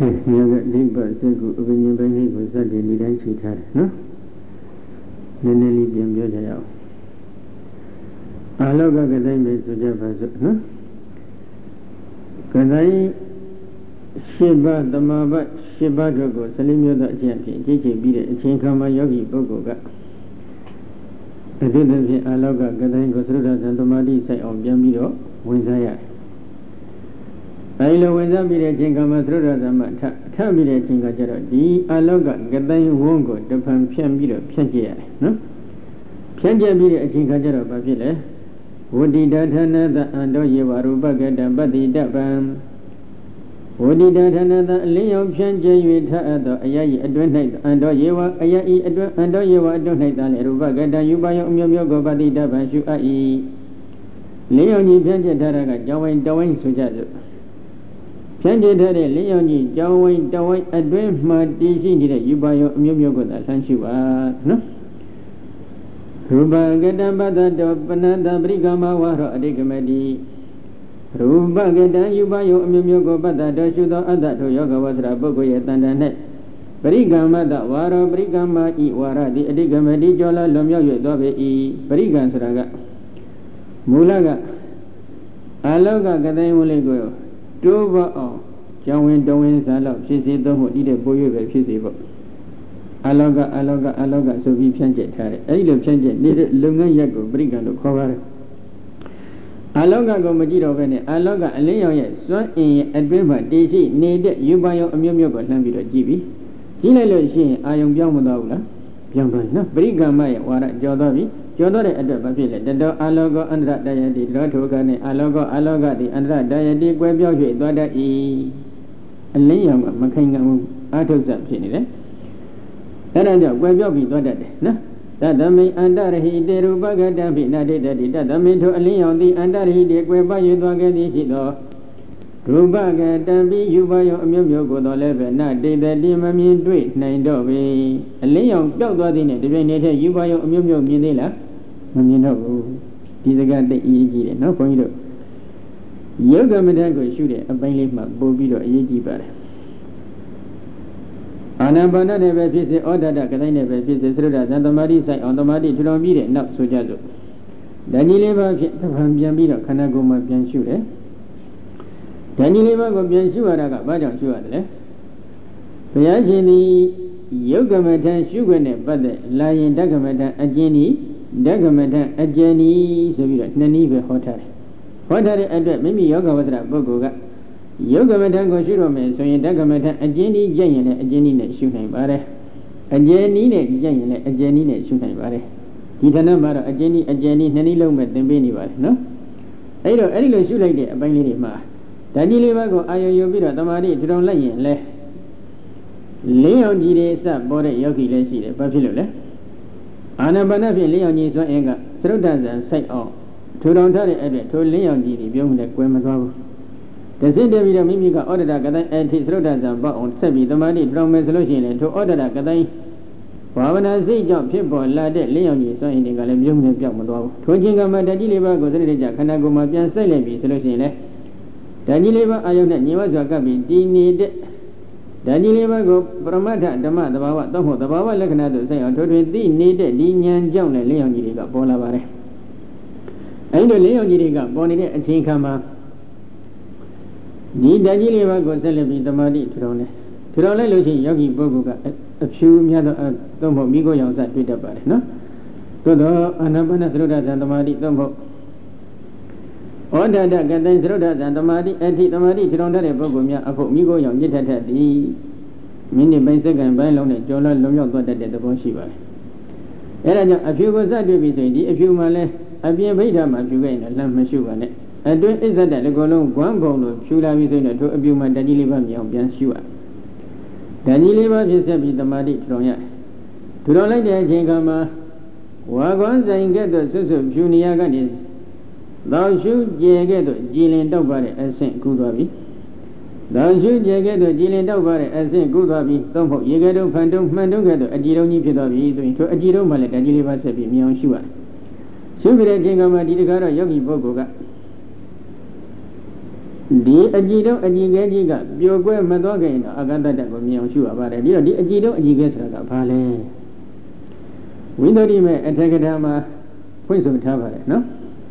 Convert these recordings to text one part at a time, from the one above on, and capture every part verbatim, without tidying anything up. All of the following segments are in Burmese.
nhớ cái đi bờ xe của bên nhà bên này của gia đình đi đánh chỉ thà nó nên nên đi tìm cho thầy ông alo cái cái đấy mới số giờ phải số nó cái đấy Shiba Dhamma Shiba Jogo Salim Yoda Champion chỉ chỉ biết để trên kama yogi Bogo cả cái thứ thì alo cái cái đấy của số đó là Dhamadi sai ông biết biết đó when saya ai lo when saya biết để trên kama số đó là mà tha tha biết để trên cái chỗ đó đi alo cái cái đấy vuông của tập hành phiền biết đó phiền gì à nó phiền gì biết để trên cái chỗ đó bao nhiêu đấy Vodi Dadhana da Ando Yevaruba Gadam Badi Dabam Vodi Dadhana da Leo Pianje Vita Ado Ayayi Advenite Ando Yewa Ayayi Ando Yewa Advenite Ruba Gada Yubayo Umyogo Badi Daban Shu Ai Leo Ni Pianje Taraga Jawin Dawin Sujazu Pianje Tare Leo Ni Jawin Dawin Advent Madishi Nida Yubayo Umyogo da Sanshuba No Ruba Gadam Bada Panada Brigama Waro Adigamadi Ruba Gada Yubayo Umyogo Bada Doshudo Ada to Yoga Wasra Bogoya Tandanet Brigama da Waro Brigama I Wara di Adigamadi Jola Lomyo Dobe I Brigan Sraga Mulaga Aloga Gadai Mulego Tuba O Jawin Dowin Salo Shisi Domo Ide Boyo Shisi Aloga aloga aloga so vi pianje thare ai lo pianjeနေတဲ့လုပ်ငန်းရက်ကိုပရိကံလို့ခေါ်ပါတယ်အလောကကိုမကြည့်တော့ဘဲနဲ့အလောကအလင်းရောင်ရဲ့စွမ်းအင်ရဲ့အတွင်းမှာတည်ရှိနေတဲ့ယူပါရောအမျိုးမျိုးကိုလှမ်းပြီးတော့ကြည့်ပြီးကြည့်လိုက်လို့ရှိရင်အာယုံပြောင်းမသွားဘူးလားပြောင်းသွားနော်ပရိကံမရဲ့ဝါရကြော်သွားပြီကြော်သွားတဲ့အတွက်ဘာဖြစ်လဲတတော်အလောကအန္တရတယတိတော်ထိုကနဲ့အလောကအလောကတိအန္တရတယတိကွဲပြောင်း၍သွားတတ်၏အလင်းရောင်ကမခိုင်ခံဘူးအာထုဆဖြစ်နေတယ်အဲ့ဒါကြောင့်ကွယ်ပြောက်ပြီးသွားတတ်တယ်နော်တတမိအန္တရဟိတေရူပကတံဖိနာတိတတိတတမိထိုအလင်းရောင်သည်အန္တရဟိတေကွယ်ပ၍သွားခဲ့သည်ရှိသောရူပကတံပိယူပါယောအမျိုးမျိုးကိုတော်လည်းပဲနတိတတိမမြင်တွေ့နိုင်တော့ပေအလင်းရောင်ပျောက်သွားသည်နဲ့ဒီပြိုင်နေတဲ့ယူပါယောအမျိုးမျိုးမြင်သေးလားမမြင်တော့ဘူးဒီစကားတိတ်အရေးကြီးတယ်နော်ဘုန်းကြီးတို့ယုတ်ကမတ္တကိုရှုတဲ့အပိုင်းလေးမှပို့ပြီးတော့အရေးကြီးပါတယ်အာနာပါနနဲ့ပဲဖြစ်စေဩဒဒကတိုင်းနဲ့ပဲဖြစ်စေသရုဒ္ဓသံသမာဓိဆိုင်အောင်သမာဓိထူထောင်ပြီးတဲ့နောက်ဆိုကြစို့ဓာကြီးလေးပါးဖြစ်တစ်ဖန်ပြန်ပြီးတော့ခန္ဓာကိုယ်မှာပြန်ရှုတယ်ဓာကြီးလေးပါးကိုပြန်ရှုရတာကဘာကြောင့်ရှုရတယ်လဲဘုရားရှင်သည်ယုတ်ကမထံရှုခွင့်နဲ့ပတ်သက်လာရင်ဓကမထံအကျဉ်းဤဓကမထံအကျဉ်းဤဆိုပြီးတော့နှစ်နည်းပဲဟောထားတယ်ဟောထားတဲ့အတွက်မိမိယောဂဝတ္တပုဂ္ဂိုလ်ကယုတ်ကမထံကိုရှုတော့မယ်ဆိုရင်ဓကမထံအကျဉ်းဤကြက်ရင်လည်းအကျဉ်းဤနဲ့ရှုနိုင်ပါတယ်အကျဉ်းဤနဲ့ကြက်ရင်လည်းအကျဉ်းဤနဲ့ရှုနိုင်ပါတယ်ဒီဌာနမှာတော့အကျဉ်းဤအကျဉ်းဤနှစ်နည်းလုံးပဲသင်ပေးနေပါတယ်နော်အဲ့တော့အဲ့ဒီလိုရှုလိုက်တဲ့အပိုင်းလေးတွေမှာဓာကြီးလေးပါးကိုအာယုံယူပြီးတော့တမာတိထူထောင်လိုက်ရင်လဲလင်းအောင်ကြီးတွေစပေါ်တဲ့ယောဂီလည်းရှိတယ်ဘာဖြစ်လို့လဲအာနာပါနဖြင့်လင်းအောင်ကြီးစွမ်းအင်ကသရုဒ္ဓဇံစိုက်အောင်ထူထောင်ထားတဲ့အဲ့အတွက်ထိုလင်းအောင်ကြီးတွေပြုံးနဲ့ကွယ်မသွားဘူးတစိတ္တပြီးတော့မိမိကဩဒဒကတိုင်းအထိသရုဒ္ဓဇံပေါ့အောင်ဆက်ပြီးတမာတိထူထောင်မယ်ဆိုလို့ရှိရင်ထိုဩဒဒကတိုင်းဘာဝနာစိတ်ကြောင့်ဖြစ်ပေါ်လာတဲ့လင်းအောင်ကြီးစွမ်းအင်တွေကလည်းပြုံးနဲ့ပြောက်မသွားဘူးထိုချင်းကမှဓာကြီးလေးပါးကိုသတိကြခန္ဓာကိုယ်မှာပြန်စိုက်လိုက်ပြီဆိုလို့ရှိရင်လေဓာကြီးလေးပါးအာယုန်နဲ့ညီဝစွာကပ်ပြီးတည်နေတဲ့ဓာကြီးလေးပါးကိုပရမတ္ထဓမ္မသဘာဝသုံးဖို့သဘာဝလက္ခဏာတို့ဆိုင်အောင်ထိုတွင်သိနေတဲ့ဒီဉာဏ်ကြောင့်လည်းလင်းအောင်ကြီးတွေကပေါ်လာပါတယ်အဲဒီလိုလင်းအောင်ကြီးတွေကပေါ်နေတဲ့အချိန်ခါမှာဒီဓာကြီးလေးပါးကိုဆက်လက်ပြီးသမာဓိထူထောင်တယ်ထူထောင်လိုက်လို့ရှိရင်ယောဂီပုဂ္ဂိုလ်ကအဖြူများသောသုံးဖို့မိကိုရောင်စတွေ့တတ်ပါတယ်နော်သို့တော့အာနာပါနသရုဒ္ဓဇံသမာဓိသုံးဖို့ဩဒဒကတိုင်းသရုဒ္ဓဇံသမာဓိအထိသမာဓိထူထောင်တတ်တဲ့ပုဂ္ဂိုလ်များအဖို့မိကိုရောင်ညစ်ထက်ထက်သည်မိနစ်ပိုင်းစက္ကန့်ပိုင်းလုံးနဲ့ကြော်လွှတ်လွန်မြောက်သွားတတ်တဲ့သဘောရှိပါတယ်အဲဒါကြောင့်အဖြူကိုစတွေ့ပြီဆိုရင်ဒီအဖြူမှလည်းအပြင်ဗိဓာမှာဖြူခဲ့ရင်လည်းမရှုပါနဲ့အတွင်းအစ္ဆဒတလည်းကိုယ်လုံးဂွမ်းပုံလို့ဖြူလာပြီဆိုရင်ထိုအပြုမှဓာကြီးလေးပါမြောင်ပြန်ရှုရဓာကြီးလေးပါဖြစ်ဆက်ပြီးသမာဓိထူထောင်ရထူထောင်လိုက်တဲ့အချိန်ကမှဝါကွမ်းဆိုင်ကဲ့သို့ဆွဆွဖြူနေရကနေသောရှုကျေကဲ့သို့ကြည်လင်တောက်ပါတဲ့အဆင့်ကူးသွားပြီသောရှုကျေကဲ့သို့ကြည်လင်တောက်ပါတဲ့အဆင့်ကူးသွားပြီသုံးဖို့ရေကဲ့သို့ဖန်တုံးမှန်တုံးကဲ့သို့အကြည်တုံးကြီးဖြစ်သွားပြီဆိုရင်ထိုအကြည်တုံးမှလည်းဓာကြီးလေးပါဆက်ပြီးမြောင်ရှုရရှုကြတဲ့အချိန်ကမှဒီတခါတော့ယောဂီပုဂ္ဂိုလ်ကဒီအကြည့်တော့အကြည့်ကဲကြီးကပျော်ကွဲမသွားခင်တော့အာဂတတကိုမြင်အောင်ရှုရပါတယ်ပြီးတော့ဒီအကြည့်တော့အကြည့်ကဲဆိုတာကဘာလဲဝိသုဒ္ဓိမဲ့အထက်ကထာမှာဖွင့်ဆိုထားပါတယ်နော်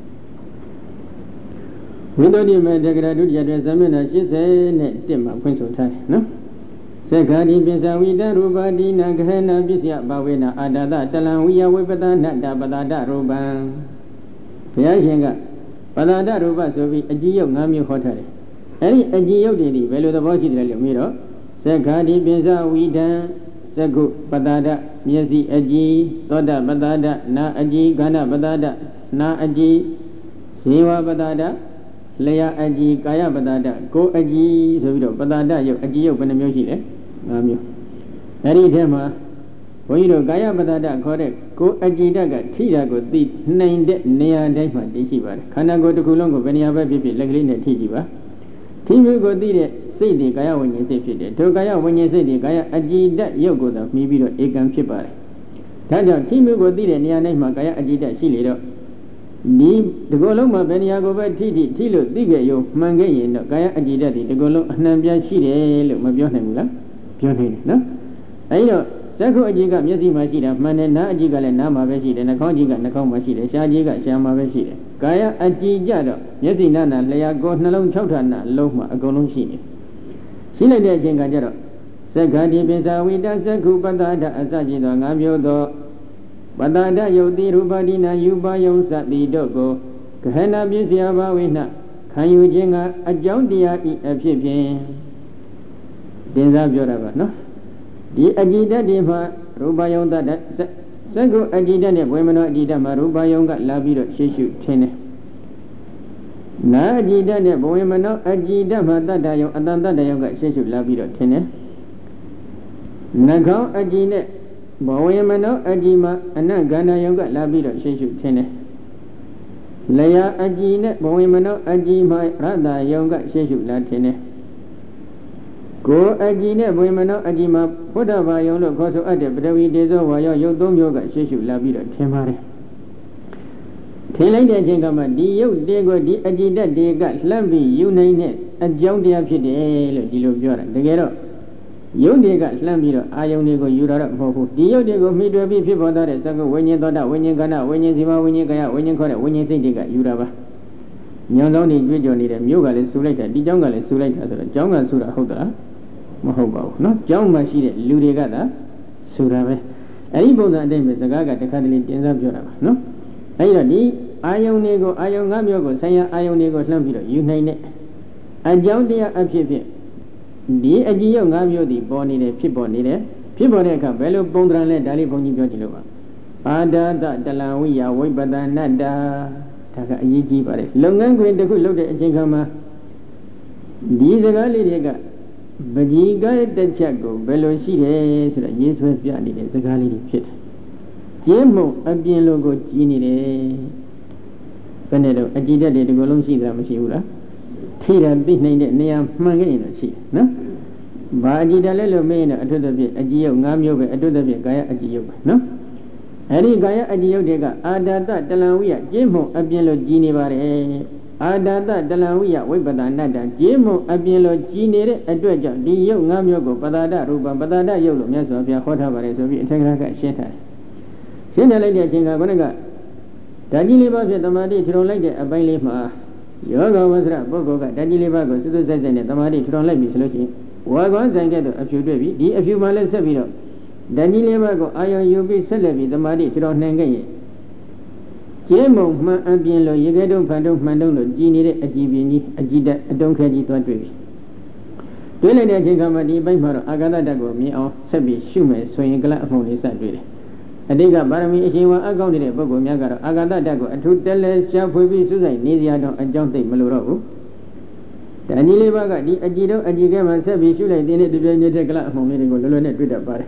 ဝိသုဒ္ဓိမဲ့အထက်ကထာဒုတိယတွင်ဇမျက်နှာ၈၀နဲ့တစ်မှာဖွင့်ဆိုထားတယ်နော်သက္ခာတိပိစ္ဆဝိတရူပတိနာဂဟနာပစ္စယဘဝေနအာတတတလံဝိယဝိပတနာတပတတရူပံဘုရားရှင်ကပတတရူပဆိုပြီးအကြည့်ရုပ်၅မျိုးဟောထားတယ်အဲ့ဒီအကြည့်ရုပ်တွေဒီဘယ်လိုသဘောရှိတယ်လဲလို့မေးတော့သက္ခာတိပိစ္ဆဝိတံသက္ကုပတတမျက်စိအကြည့်သောတပတတနာအကြည့်ခန္ဓာပတတနာအကြည့်ဇေဝပတတလျာအကြည့်ကာယပတတကိုယ်အကြည့်ဆိုပြီးတော့ပတတရုပ်အကြည့်ရုပ်ဘယ်နှမျိုးရှိလဲ၅မျိုးအဲ့ဒီထဲမှာဘုန်းကြီးတို့ကာယပတတခေါ်တဲ့ကိုယ်အကြည့်တတ်ကထိတာကိုသိနိုင်တဲ့နေရာတိုင်းမှာသိရှိပါတယ်ခန္ဓာကိုယ်တစ်ခုလုံးကိုဘယ်နေရာပဲဖြစ်ဖြစ်လက်ကလေးနဲ့ထိကြည့်ပါထိမျိုးကိုသိတဲ့စိတ်တွေကာယဝိညာဉ်စိတ်ဖြစ်တယ်ထိုကာယဝိညာဉ်စိတ်တွေကာယအကြည်တတ်ရုပ်ကိုသာမှီပြီးတော့ဧကံဖြစ်ပါတယ်ဒါကြောင့်ထိမျိုးကိုသိတဲ့နေရာတိုင်းမှာကာယအကြည်တတ်ရှိလေတော့ဒီဒီကိုယ်လုံးမှာဘယ်နေရာကိုပဲထိထိထိလို့သိကြရုံမှန်ခဲ့ရင်တော့ကာယအကြည်တတ်ဒီဒီကိုယ်လုံးအနှံပြရှိတယ်လို့မပြောနိုင်ဘူးလားပြောနိုင်တယ်နော်အဲဒီတော့သက္ခုအကြည်ကမျက်စိမှာရှိတာမှန်တယ်နားအကြည်ကလည်းနားမှာပဲရှိတယ်နှာခေါင်းအကြည်ကနှာခေါင်းမှာရှိတယ်ရှားအကြည်ကရှားမှာပဲရှိတယ်ကာယအကြည်ကြတော့မျက်စိနားနာလျှာကိုယ်နှလုံး၆ဌာနလုံးမှာအကုန်လုံးရှိတယ်ရှိလိုက်တဲ့အချိန်ကကျတော့သက္ခာတိပိစ္ဆဝိတသက္ခုပတ္တဒအစရှိသောငါးမျိုးသောပတ္တဒယုတ်တိရူပတိနာယူပယုံသတိတို့ကိုဂဟနာပစ္စယဘာဝိနခံယူခြင်းကအကြောင်းတရားဤအဖြစ်ဖြင့်တင်စားပြောတာပါနော်ဒီအကြည်တတ်ဒီမှာရူပယုံတတ်သက္ကုအကြည်တတ်နဲ့ဝေမနောအကြည်တတ်မှာရူပယုံကလာပြီးတော့ရှေ့ရှုထင်းတယ်နာအကြည်တတ်နဲ့ဘဝေမနောအကြည်တတ်မှာတတ္တယုံအတန်တတ္တယုံကရှေ့ရှုလာပြီးတော့ထင်းတယ်နှခေါင်းအကြည်နဲ့ဘဝေမနောအကြည်မှာအနတ်ကန္နာယုံကလာပြီးတော့ရှေ့ရှုထင်းတယ်လျာအကြည်နဲ့ဘဝေမနောအကြည်မှာရတ္တယုံကရှေ့ရှုလာထင်းတယ်ကိုယ်အကြည်နဲ့ဘဝေမနောအကြည်မှာဘုဒ္ဓဘာယုံလို့ခေါ်ဆိုအပ်တဲ့ပထဝီတေဇောဝါယောယုတ်သုံးမျိုးကရှေ့ရှုလာပြီးတော့ထင်ပါတယ်ထင်လိုက်တဲ့အချိန်ကမှဒီယုတ်တေကိုဒီအကြည်တက်တေကလှမ်းပြီးယူနိုင်တဲ့အကြောင်းတရားဖြစ်တယ်လို့ဒီလိုပြောတာတကယ်တော့ယုတ်တေကလှမ်းပြီးတော့အာယုန်တွေကိုယူတာတော့မဟုတ်ဘူးဒီယုတ်တေကိုမိတွေ့ပြီးဖြစ်ပေါ်တဲ့သက္ကဝိညာဉ်သောတာဝိညာဉ်ကဏ္ဍဝိညာဉ်စီမဝိညာဉ်ကာယဝိညာဉ်ခေါ်တဲ့ဝိညာဉ်စိတ်တွေကယူတာပါညောင်သောနေကြွကြနေတဲ့မြို့ကလည်းဆူလိုက်တာဒီကျောင်းကလည်းဆူလိုက်တာဆိုတော့ကျောင်းကဆူတာဟုတ်သလားမဟုတ်ပါဘူးเนาะကျောင်းမှာရှိတဲ့လူတွေကသာဆိုတာပဲအဲ့ဒီပုံစံအတိုင်းပဲစကားကတခါတလေတင်စားပြောတာပါเนาะအဲ့တော့ဒီအာယုန်တွေကိုအာယုန်၅မျိုးကိုဆိုင်ရာအာယုန်တွေကိုလှမ်းပြီးတော့ယူနိုင်တဲ့အကြောင်းတရားအဖြစ်ဖြင့်ဒီအကြည်ရုပ်၅မျိုးဒီပေါ်နေတယ်ဖြစ်ပေါ်နေတယ်ဖြစ်ပေါ်တဲ့အခါဘယ်လိုပုံသဏ္ဍာန်လဲဒါလေးဘုန်းကြီးပြောကြည့်လို့ပါအာဒတတလံဝိယဝိပဒနတ္တာဒါကအရေးကြီးပါတယ်လုပ်ငန်းခွင်တစ်ခုလုပ်တဲ့အချိန်ခါမှာဒီစကားလေးတွေကပကြီးကတစ်ချက်ကိုဘယ်လိုရှိတယ်ဆိုတော့ရေးဆွဲပြနေတဲ့စကားလေးတွေဖြစ်တယ်ကျင်းမုံအပြင်လိုကိုကြည်နေတယ်ဘယ်နဲ့တော့အကြည်တတ်တဲ့ဒီလိုလုံးရှိတာမရှိဘူးလားထိတာသိနိုင်တဲ့နေရာမှန်ခဲ့ရင်တော့ရှိတယ်နော်ဘာအကြည်တတ်လဲလို့မေးရင်တော့အထွတ်တပြည့်အကြည်ရုပ်၅မျိုးပဲအထွတ်တပြည့်ကာယအကြည်ရုပ်ပဲနော်အဲ့ဒီကာယအကြည်ရုပ်တွေကအာဒတတလံဝိယကျင်းမုံအပြင်လိုကြည်နေပါတယ်အာဒတတလံဝိယဝိပဒနတ္တကျင်းမုံအပြင်လိုကြည်နေတဲ့အတွက်ကြောင့်ဒီရုပ်၅မျိုးကိုပတာဒရူပံပတာဒရုပ်လို့မြတ်စွာဘုရားဟောထားပါတယ်ဆိုပြီးအထက်ကကရှင်းထားတယ်ရှင်းတယ်လိုက်တဲ့အချိန်ကခုနကဓာကြီးလေးပါးဖြင့်တမာတိထူထောင်လိုက်တဲ့အပိုင်းလေးမှာယောဂဝဆရပုဂ္ဂိုလ်ကဓာကြီးလေးပါးကိုစွတ်စွတ်ဆက်ဆက်နဲ့တမာတိထူထောင်လိုက်ပြီဆိုလို့ရှိရင်ဝါကွန်ဆိုင်ကဲ့သို့အဖြူတွေ့ပြီဒီအဖြူမှလည်းဆက်ပြီးတော့ဓာကြီးလေးပါးကိုအာယုံယူပြီးဆက်လက်ပြီးတမာတိထူထောင်နိုင်ခဲ့ရင်ကျင်းမုံမှန်အပြင်လိုရေခဲတုံးဖန်တုံးမှန်တုံးလို့ကြည်နေတဲ့အကြည်ပင်ကြီးအကြည်တက်အတုံးခဲကြီးသွားတွေ့ပြီတွေ့လိုက်တဲ့အချိန်ကမှဒီအပိုင်းမှာတော့အာဂတတကိုမြင်အောင်ဆက်ပြီးရှုမယ်ဆိုရင်ကလအမှုန်လေးဆက်တွေ့တယ်အတိတ်ကပါရမီအရှင်ဝါအကောင်းနေတဲ့ပုဂ္ဂိုလ်များကတော့အာဂတတကိုအထူးတက်လဲရှာဖွေပြီးစုဆိုင်နေစရာတော့အကြောင်းသိမလို့တော့ဘူးတဏှီလေးပါးကဒီအကြည်တော့အကြည်ကဲမှဆက်ပြီးရှုလိုက်တဲ့ဒီပြည့်နေတဲ့ကလအမှုန်လေးတွေကိုလွယ်လွယ်နဲ့တွေ့တတ်ပါတယ်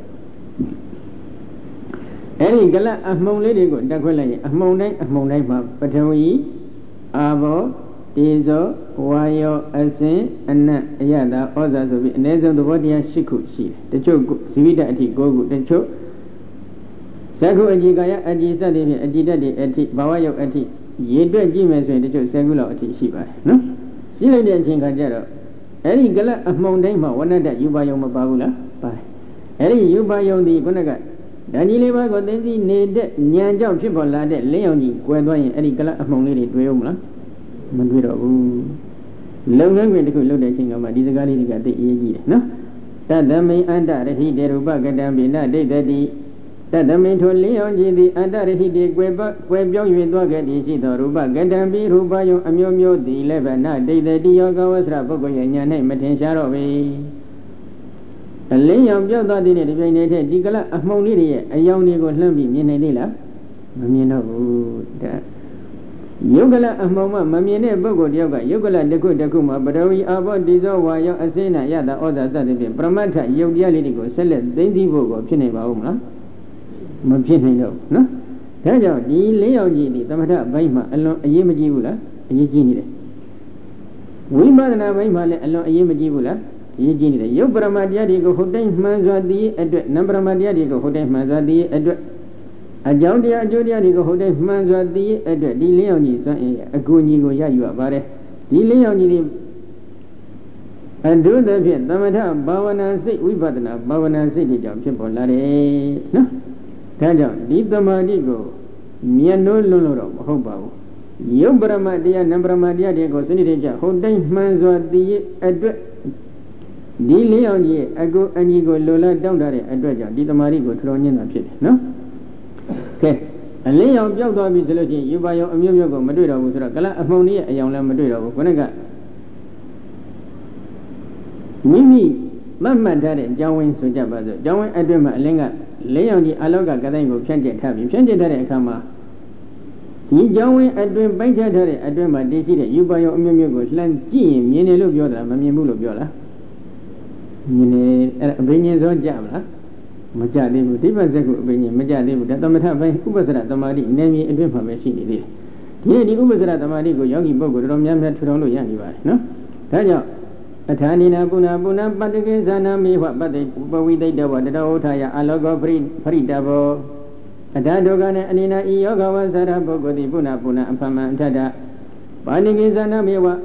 အဲ့ဒီကလအမှုန်လေးတွေကိုတက်ခွဲလိုက်ရင်အမှုန်တိုင်းအမှုန်တိုင်းမှာပထဝီအာဘောတေဇောဝါယောအစင်အနတ်အယတာဩဇာဆိုပြီးအနည်းဆုံးသဘောတရား၈ခုရှိတယ်တချို့ဇီဝိတအထိ၉ခုတချို့သက္ခုအကြည်ကာယအကြည်စသည်ဖြင့်အကြည်တတ်တဲ့အထိဘာဝယုတ်အထိရေတွက်ကြည့်မယ်ဆိုရင်တချို့ဆယ်ခုလောက်အထိရှိပါတယ်နော်ဆရှိလိုက်တဲ့အချိန်ခါကျတော့အဲ့ဒီကလအမှုန်တိုင်းမှာဝဏ္ဏတယူပါယုံမပါဘူးလားပါတယ်အဲ့ဒီယူပါယုံဒီခုနကဓာကြီးလေးပါးကိုသိသိနေတဲ့ဉာဏ်ကြောင့်ဖြစ်ပေါ်လာတဲ့လင်းရောင်ကြီးကွယ်သွားရင်အဲ့ဒီကလအမှုန်လေးတွေတွေ့အောင်မလားမတွေ့တော့ဘူးလုပ်ငန်းခွင်တစ်ခုလုပ်တဲ့အချိန်ကမှဒီစကားလေးတွေကသိအရေးကြီးတယ်နော်တတမိအန္တရဟိတေရူပကတံပိနဒိဋ္ဌတိတတမိထိုလင်းရောင်ကြီးသည်အန္တရဟိတေကွယ်ပကွယ်ပြောင်း၍သွားခဲ့သည်ရှိသောရူပကတံပိရူပယုံအမျိုးမျိုးသည်လည်းဗနဒိဋ္ဌတိယောဂဝဆရပုဂ္ဂိုလ်ရဲ့ဉာဏ်၌မထင်ရှားတော့ပေအလင်းရောင်ပြောက်သွားတဲ့ဒီပြိုင်နေတဲ့ဒီကလအမှုန်လေးတွေရဲ့အယောင်တွေကိုလှမ်းပြီးမြင်နိုင်သေးလားမမြင်တော့ဘူးဒါယုတ်ကလအမှုန်မှမမြင်တဲ့ပုဂ္ဂိုလ်တယောက်ကယုတ်ကလတစ်ခုတစ်ခုမှာပရဝီအာဘောတိဇောဝါယောအစင်းနာယတာဩဇာစသဖြင့်ပရမတ္ထယုတ်တရားလေးတွေကိုဆက်လက်သိသိဖို့ကိုဖြစ်နေပါဦးမလားမဖြစ်နိုင်တော့ဘူးနော်ဒါကြောင့်ဒီလေးယောက်ကြီးဒီသမထဘိုင်းမှာအလွန်အရေးမကြီးဘူးလားအရေးကြီးနေတယ်ဝိပဿနာဘိုင်းမှာလည်းအလွန်အရေးမကြီးဘူးလားအရေးကြီးနေတယ်ယုတ်ပရမတရားတွေကိုဟုတ်တိုင်းမှန်စွာသိအတွက်နံပရမတရားတွေကိုဟုတ်တိုင်းမှန်စွာသိအတွက်အကြောင်းတရားအကျိုးတရားတွေကိုဟုတ်တိုင်းမှန်စွာသိအတွက်ဒီလေးယောက်ကြီးစွမ်းအင်အကူအညီကိုရယူရပါတယ်ဒီလေးယောက်ကြီးဒီအတုသဖြင့်သမထဘာဝနာစိတ်ဝိပဿနာဘာဝနာစိတ်တွေကြောင့်ဖြစ်ပေါ်လာတယ်နော်ဒါကြောင့်ဒီသမာဓိကိုမျက်နှိုးလွန်းလို့တော့မဟုတ်ပါဘူးယုတ်ပရမတရားနံပရမတရားတွေကိုစနစ်တကျဟုတ်တိုင်းမှန်စွာသိအတွက်ဒီလေးယောက်ကြီးရဲ့အကူအညီကိုလိုလားတောင်းတတဲ့အတွက်ကြောင့်ဒီသမာဓိကိုထတော်ညင်းတာဖြစ်တယ်နော်ကဲအလင်းရောင်ပြောက်သွားပြီဆိုလို့ချင်းယူပါရောင်အမျိုးမျိုးကိုမတွေ့တော့ဘူးဆိုတော့ကလအမှုန်ကြီးရဲ့အယောင်လည်းမတွေ့တော့ဘူးခုနကမိမိမမှတ်ထားတဲ့အကြောင်းဝင်းဆိုကြပါစို့အကြောင်းဝင်းအတွင်းမှာအလင်းကလင်းရောင်ကြီးအလောကကတိုင်းကိုဖြန့်ကျက်ထားပြီးဖြန့်ကျက်ထားတဲ့အခါမှာဒီအကြောင်းဝင်းအတွင်းပိုင်းခြားထားတဲ့အတွင်းမှာတည်ရှိတဲ့ယူပါရောင်အမျိုးမျိုးကိုလှမ်းကြည့်ရင်မြင်တယ်လို့ပြောတာမမြင်ဘူးလို့ပြောလားမြင်နေအဲ့အဘိညာဉ်စောကြမလားမကြသေးဘူးဒီဘက်ဇက်ကိုအဘိညာဉ်မကြသေးဘူးဒါသမထပိုင်းဥပ္ပစရသမာဓိနေမြေအတွင်းမှာပဲရှိနေသေးတယ်ဒီဒီဥပ္ပစရသမာဓိကိုယောဂီပုဂ္ဂိုလ်တော်များများထူထောင်လို့ရနေပါတယ်နော်ဒါကြောင့်အထာနိနာပုဏ္ဏပုဏ္ဏပတ္တကေဇာနာမေဟပတ္တိပဝိသိတဘောတတောထာယအလောကောပရိပရိတဘောအထာဒုက္ခနဲ့အနိနာဤယောဂဝသရပုဂ္ဂိုလ်တိပုဏ္ဏပုဏ္ဏအဖမံအထတပါဏိကေဇာနာမေဝ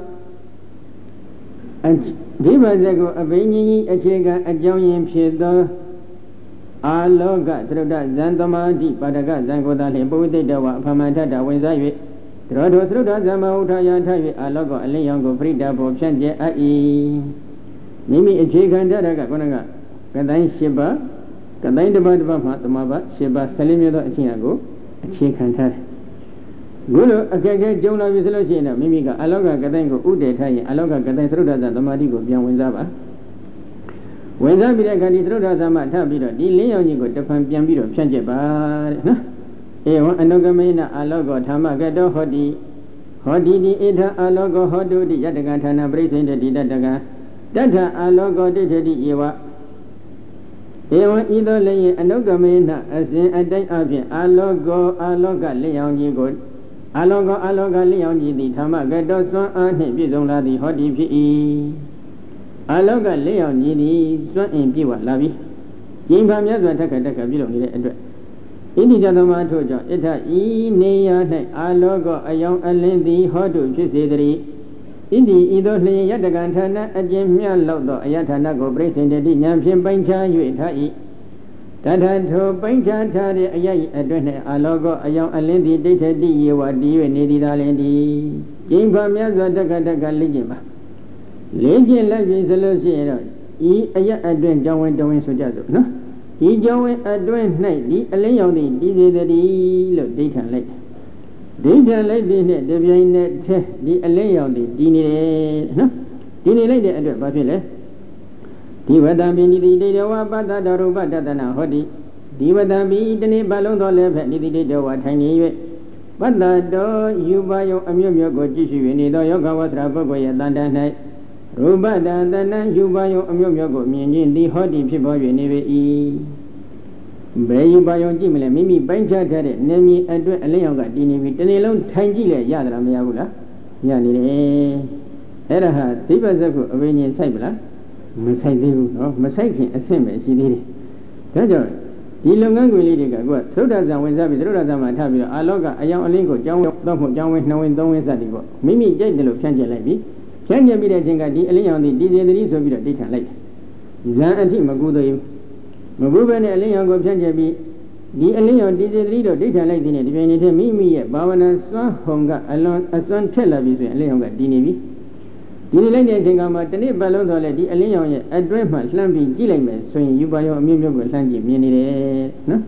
ဒီဘဇက်ကိုအဘိညာဉ်ကြီးအခြေခံအကြောင်းရင်းဖြစ်သောအာလောကသရုဒ္ဓဇံသမာဓိပါဒကဇံကိုသာလျှင်ပဝိသိတဝအဖမံထတဝင်စား၍တရောထိုသရုဒ္ဓဇမဟုထာယထ၍အာလောကအလင်းရောင်ကိုပရိဒါဘောဖြန့်ကျက်အပ်၏မိမိအခြေခံတတ်တဲ့ကခုနကကတိုင်း၈ပါးကတိုင်းတစ်ပါးတစ်ပါးမှာသမာဘ၈ပါး၁၄မျိုးသောအချင်းအကိုအခြေခံထားတယ်ဘုလိုအခက်အခဲကြုံလာပြီဆိုလို့ရှိရင်တော့မိမိကအလောကကတိုင်းကိုဥတည်ထားရင်အလောကကတိုင်းသရုဒ္ဓဇသမာဓိကိုပြန်ဝင်စားပါဝင်စားပြီးတဲ့အခါဒီသရုဒ္ဓဇမထပ်ပြီးတော့ဒီလင်းရောင်ကြီးကိုတဖန်ပြန်ပြီးတော့ဖြန့်ကျက်ပါတဲ့နော်ဧဝံအနုကမေနအာလောကောဓမ္မကတောဟောတိဟောတိတိဧထအာလောကောဟောတုတိယတကံဌာနပရိသေတတိတတကံတထအာလောကောတိထေတိဧဝဧဝံဤသို့လည်းအနုကမေနအစဉ်အတိုင်းအပြင်အာလောကောအာလောကလင်းရောင်ကြီးကိုအာလောကောအာလောကလင်းရောင်ကြီးသည်ဓမ္မကတောစွမ်းအားနှင့်ပြည့်စုံလာသည်ဟောတိဖြစ်၏အာလောကလင်းရောင်ကြီးသည်စွမ်းအင်ပြည့်ဝလာပြီကျင်းပါမြတ်စွာထက်ခါထက်ခါပြည့်စုံနေတဲ့အတွက်ဣတိတသမထို့ကြောင့်ဣထဤနေရာ၌အာလောကအယောင်အလင်းသည်ဟောတုဖြစ်စေတည်းဣတိဤသို့လျင်ယတကံဌာနအကျဉ်မြတ်လောက်သောအယဌာနကိုပြိစိန်တတိဉာဏ်ဖြင့်ပိုင်းခြား၍ထား၏တထထိုပိုင်းခြားထားတဲ့အယ၏အတွင်း၌အာလောကအယောင်အလင်းသည်ဒိဋ္ဌတိယေဝတည်၍နေသည်သာလင်သည်ကျင်းပါမြတ်စွာတက္ကတက္ကလေ့ကျင့်ပါလေ့ကျင့်လိုက်ပြီဆိုလို့ရှိရင်တော့ဤအယအတွင်းကြောင်းဝင်တဝင်ဆိုကြစို့နော်ဒီကြောင်းဝင်အတွင်း၌ဒီအလင်းရောင်သည်တည်စေတည်းလို့ဒိဋ္ဌံလိုက်ဒိဋ္ဌံလိုက်ပြီးနဲ့တပြိုင်နက်တည်းဒီအလင်းရောင်သည်တည်နေတယ်နော်တည်နေလိုက်တဲ့အတွက်ဘာဖြစ်လဲဒီဝတ္တံပိနိတိတေတဝပတ္တတရူပတတနာဟောတိဒီဝတ္တံပိတနေ့ပတ်လုံးသောလည်းဖက်နိတိတေတဝထိုင်နေ၍ပတ္တတောယူပါယုံအမျိုးမျိုးကိုကြည့်ရှု၍နေသောယောဂဝသရပုဂ္ဂိုလ်ရဲ့တန်တန်၌ရူပတံတဏံယူပါယုံအမျိုးမျိုးကိုမြင်ခြင်းသည်ဟောတိဖြစ်ပေါ်၍နေပေ၏ဘယ်ယူပါယုံကြည့်မလဲမိမိပိုင်းခြားထားတဲ့နေမြေအတွင်းအလင်းရောင်ကတည်နေပြီတနေ့လုံးထိုင်ကြည့်လဲရသလားမရဘူးလားရနေတယ်အဲ့ဒါဟာဒိဗ္ဗဇက်ကိုအဘိညာဉ်ဆိုင်ပလားမဆိုင်သေးဘူးနော်မဆိုင်ခင်အဆင့်ပဲရှိသေးတယ်ဒါကြောင့်ဒီလုပ်ငန်းခွင်လေးတွေကကိုယ်ကသုဒ္ဓဇံဝင်စားပြီးသုဒ္ဓဇံမှာထားပြီးတော့အာလောကအယောင်အလင်းကိုကြောင်းတော့ဖို့ကြောင်းဝင်နှဝင်းသုံးဝင်းစသည်ပေါ့မိမိကြိုက်တယ်လို့ဖြန့်ကျက်လိုက်ပြီးဖြဖြန့်ကျက်ပြီးတဲ့အချိန်ကဒီအလင်းရောင်သည်ဒီစေတရီဆိုပြီးတော့ဒိဋ္ဌံလိုက်ဇံအထိမကူသေးဘူးမကူပဲနဲ့အလင်းရောင်ကိုဖြန့်ကျက်ပြီးဒီအလင်းရောင်ဒီစေတရီတော့ဒိဋ္ဌံလိုက်တဲ့ဒီပြိုင်နေတဲ့မိမိရဲ့ဘာဝနာစွမ်းဟုံကအလွန်အစွမ်းထက်လာပြီဆိုရင်အလင်းရောင်ကတည်နေပြီဒီနေ့လိုက်တဲ့အချိန်ကမှတနေ့ပတ်လုံးဆိုလဲဒီအလင်းရောင်ရဲ့အတွင်းမှာလှမ်းပြီးကြည့်လိုက်မယ်ဆိုရင်ယူပါရောအမျိုးမျိုးကိုလှမ်းကြည့်မြင်နေတယ်နော်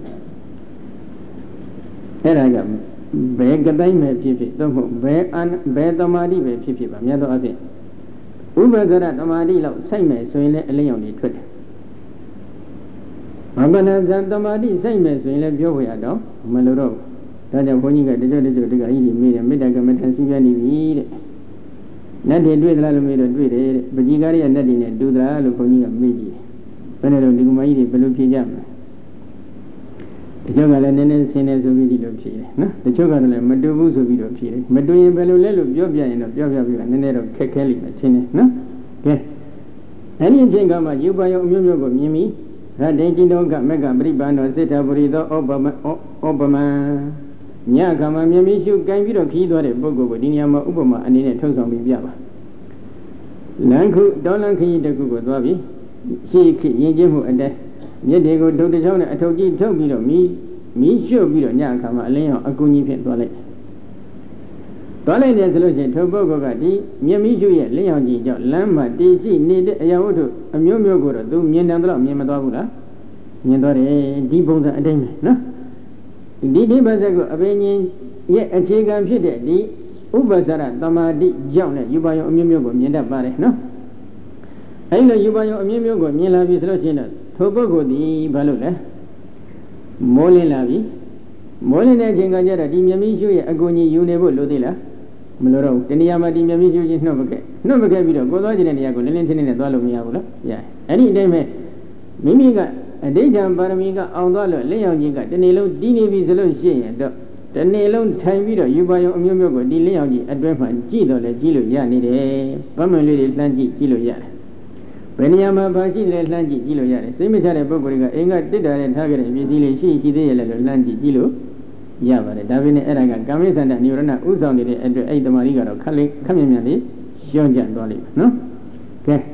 အဲ့ဒါကဘယ်ကတိုင်းပဲဖြစ်ဖြစ်သို့မဟုတ်ဘယ်အဘယ်တမာတိပဲဖြစ်ဖြစ်ပါမြတ်သောအဖြစ်ဥပ္ပဇ္ဇရတမာတိလောက်စိုက်မယ်ဆိုရင်လည်းအလင်းရောင်တွေထွက်တယ်မပဏဇံတမာတိစိုက်မယ်ဆိုရင်လည်းပြောဝရတော့မလို့တော့ဒါကြောင့်ဘုန်းကြီးကတကြွတကြွတကကြီးတွေမေးတယ်မေတ္တာကမ္မထံစီးပြနေပြီတဲ့နတ်တွေတွေ့သလားလို့မေးတော့တွေ့တယ်တဲ့ပကြီးကားရဲ့နတ်တွေနဲ့တူသလားလို့ဘုန်းကြီးကမေးကြည့်တယ်ဘယ်နဲ့တော့ဒီကမကြီးတွေဘယ်လိုဖြေကြမလဲတချို့ကလည်းနည်းနည်းဆင်းနေဆိုပြီးဒီလိုဖြေတယ်နော်တချို့ကလည်းမတူဘူးဆိုပြီးတော့ဖြေတယ်မတူရင်ဘယ်လိုလဲလို့ပြောပြရင်တော့ပြောပြပြီးတော့နည်းနည်းတော့ခက်ခဲလိမ့်မယ်ထင်တယ်နော်ကဲအဲ့ဒီအချိန်ကမှယူပါယုံအမျိုးမျိုးကိုမြင်ပြီးရတေจิတောကမက္ကပရိပန္နောစိတ္တပုရိသောဩပမဩပမညကမှမြင်ပြီးရှုကင်ပြီးတော့ခီးသွားတဲ့ပုဂ္ဂိုလ်ကိုဒီနေရာမှာဥပမာအနေနဲ့ထုတ်ဆောင်ပြီးပြပါလန်ခုတောလန်ခရီးတစ်ခုကိုသွားပြီးရှေ့ခေရင်ကျင်းမှုအတဲမြစ်တွေကိုဒုတ်တချောင်းနဲ့အထုပ်ကြီးထုတ်ပြီးတော့မီးမီးရှို့ပြီးတော့ညအခါမှာအလင်းရောင်အကူကြီးဖြင့်သွားလိုက်သွားလိုက်တယ်ဆိုလို့ရှိရင်ထိုပုဂ္ဂိုလ်ကဒီမြက်မီးရှို့ရဲ့လင်းရောင်ကြီးကြောင့်လမ်းမှာတည်ရှိနေတဲ့အရာဝတ္ထုအမျိုးမျိုးကိုတော့သူမြင်တယ်တော့မြင်မသွားဘူးလားမြင်သွားတယ်ဒီပုံစံအတိုင်းပဲနော်ဒီဒီပါဇက်ကိုအဘိညာဉ်ရဲ့အခြေခံဖြစ်တဲ့ဒီဥပ္ပဇ္ဇရတမာတိကြောင့်နဲ့ယူပါယုံအမျိုးမျိုးကိုမြင်တတ်ပါတယ်နော်အဲဒီလိုယူပါယုံအမျိုးမျိုးကိုမြင်လာပြီဆိုလို့ရှိရင်တော့ထိုပုဂ္ဂိုလ်ဒီဘာလို့လဲမိုးလင်းလာပြီမိုးလင်းတဲ့အချိန်ကကျတော့ဒီမြမီးရှုရဲ့အကူကြီးယူနေဖို့လိုသေးလားမလိုတော့ဘူးတဏှာမှာဒီမြမီးရှုကြီးနှုတ်မခဲ့နှုတ်မခဲ့ပြီးတော့ကိုသွားခြင်းတဲ့နေရာကိုလင်းလင်းထင်းထင်းနဲ့သွားလို့မရဘူးလားရတယ်အဲ့ဒီအတိုင်းပဲမိမိကအဋိဋ္ဌံပါရမီကအောင်သွားလို့လင်းရောင်ကြီးကတနေ့လုံးတီးနေပြီဆိုလို့ရှိရင်တော့တနေ့လုံးထိုင်ပြီးတော့ယူပါယုံအမျိုးမျိုးကိုဒီလင်းရောင်ကြီးအတွဲမှာကြည့်တော့လဲကြည့်လို့ရနေတယ်ဗတ်မှန်လေးတွေလှမ်းကြည့်ကြည့်လို့ရတယ်ဘယ်နေရာမှာဘာရှိလဲလှမ်းကြည့်ကြည့်လို့ရတယ်စိတ်မချတဲ့ပုဂ္ဂိုလ်တွေကအိမ်ကတစ်တာနဲ့ထားခဲ့တဲ့ပစ္စည်းလေးရှိရှိသေးရဲ့လဲလို့လှမ်းကြည့်ကြည့်လို့ရပါတယ်ဒါပေမဲ့အဲ့ဒါကကာမိသန္တနိရောဓဥဆောင်နေတဲ့အတွက်အဲ့ဒီတမာရီကတော့ခက်လေးခက်မြင်မြန်လေးရှင်းကြသွားလိမ့်မယ်နော်ကဲ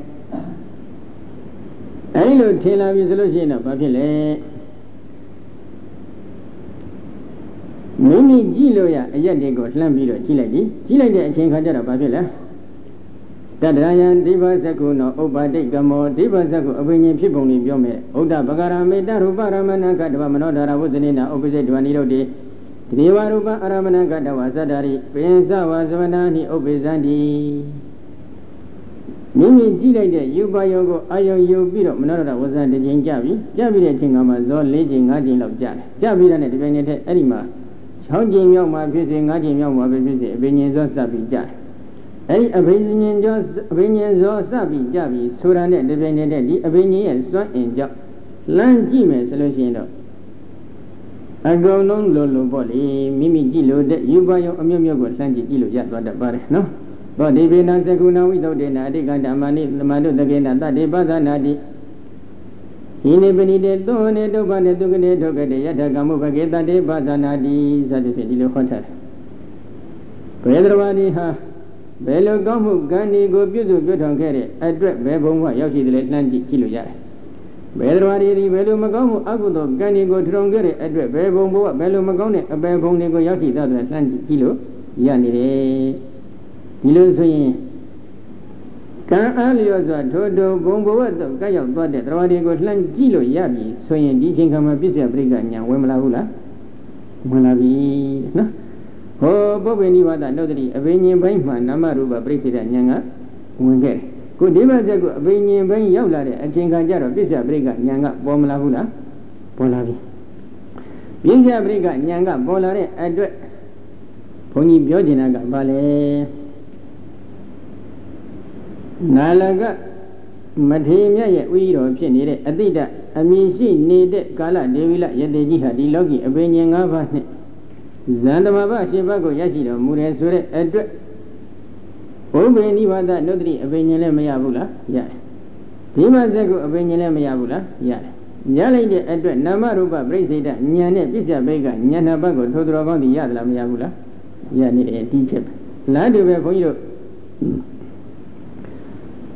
အဲ့လိုထင်လာပြီဆိုလို့ရှိရင်တော့ဘာဖြစ်လဲမိမိကြည့်လို့ရအရက်တွေကိုလှမ်းပြီးတော့ကြည့်လိုက်ပြီကြည့်လိုက်တဲ့အချိန်ခါကျတော့ဘာဖြစ်လဲတတရယံဒီဘဇကုနောဥပ္ပါတိကမောဒီဘဇကုအဘိညာဉ်ဖြစ်ပုံလေးပြောမယ်ဥဒ္ဒပဂရမေတ္တရူပရမဏကတ္တဝမနောဒရာဝုဇနိနာဥပ္ပစိတ္တဝနိရုဒ္ဓေဒေဝရူပအရမဏကတ္တဝသတ္တရိပင်စဝဇဝနာနိဥပ္ပိဇန္တိမိမိကြည့်လိုက်တဲ့ယူပါယုံကိုအာယုံယူပြီးတော့မနောဒရာဝဇ္ဇတစ်ချိန်ကြပြီကြပြီးတဲ့အချိန်ကမှဇော၄ချိန်၅ချိန်လောက်ကြာတယ်ကြပြီးတဲ့ဒီပိုင်းနဲ့အဲ့ဒီမှာ၆ချိန်မြောက်မှဖြစ်စေ၅ချိန်မြောက်မှပဲဖြစ်စေအဘိညာဉ်ဇောစပ်ပြီးကြာတယ်အဲ့ဒီအဘိညာဉ်ကျော်အဘိညာဉ်ဇောစပြီးကြပြီဆိုတာနဲ့ဒီပိုင်းနဲ့ဒီအဘိညာဉ်ရဲ့စွမ်းအင်ကြောင့်လမ်းကြည့်မယ်ဆိုလို့ရှိရင်တော့အကုန်လုံးလိုလိုပေါ့လေမိမိကြည့်လို့တဲ့ယူပါယုံအမျိုးမျိုးကိုလှမ်းကြည့်ကြည့်လို့ရသွားတတ်ပါတယ်နော်ဘောဒီဘေနသကုဏဝိသုဒ္ဓေနာအတိကန္တမဏိသမန္တုတကေနတတေပသနာတိဟိနေပဏိတေသောနေဒုဗ္ဗနေဒုက္ခေဒုက္ခတေယထကမုပကေတတေပသနာတိစသဖြင့်ဒီလိုဟောထားတယ်ဘယ်တော်ဘာဒီဟာဘယ်လိုကောင်းမှုကံဒီကိုပြုစုပြုထောင်ခဲ့တဲ့အတွက်ဘယ်ဘုံကရောက်ရှိတယ်လဲလှမ်းကြည့်ကြည့်လို့ရတယ်ဘယ်တော်ဘာဒီဘယ်လိုမကောင်းမှုအကုသိုလ်ကံဒီကိုထောင်ခဲ့တဲ့အတွက်ဘယ်ဘုံဘုံကဘယ်လိုမကောင်းတဲ့အပယ်ဘုံတွေကိုရောက်ရှိသတယ်လှမ်းကြည့်ကြည့်လို့ရနေတယ်ဒီလိုဆိုရင်ကံအားလျော်စွာထိုးထိုးဘုံဘဝတော့ကရောက်သွားတဲ့တော်ဘာဒီကိုလှမ်းကြည့်လို့ရပြီဆိုရင်ဒီချိန်ခါမှာပြည့်စုံပရိက္ခညာဝင်မလာဘူးလားဝင်လာပြီနော်ဟောပုပ္ပေနိဗ္ဗာန်နှုတ်တိအဘိညာဉ်ဘိုင်းမှာနာမရူပပရိစ္ဆေဒဉာဏ်ကဝင်ခဲ့တယ်ခုဒီဘက်ချက်ကိုအဘိညာဉ်ဘိုင်းရောက်လာတဲ့အချိန်ခါကျတော့ပြစ္ဆပရိက္ခဉာဏ်ကပေါ်မလာဘူးလားပေါ်လာပြီပြစ္ဆပရိက္ခဉာဏ်ကပေါ်လာတဲ့အတွက်ဘုန်းကြီးပြောချင်တာကဘာလဲနာလကမထေမြတ်ရဲ့ဥယျာတော်ဖြစ်နေတဲ့အတိတအမည်ရှိနေတဲ့ကာလဒေဝိလယတေကြီးဟာဒီလောကီအဘိညာဉ်၅ပါးနဲ့ဇန်တမဘရှင်ဘတ်ကိုရရှိတော်မူတယ်ဆိုတဲ့အတွက်ဘုဗ္ဗေနိဗ္ဗာန်နုတ္တိအဘိညာဉ်လည်းမရဘူးလားရတယ်ဒီမှာဇက်ကိုအဘိညာဉ်လည်းမရဘူးလားရတယ်ရလိုက်တဲ့အတွက်နာမရူပပရိစ္ဆေဒဉာဏ်နဲ့ပြစ္ဆဘိကဉာဏ်နှစ်ပါးကိုထိုးတော်ကောင်းသည်ရတယ်လားမရဘူးလားရနေတယ်ဒီချက်လားတူပဲဘုန်းကြီးတို့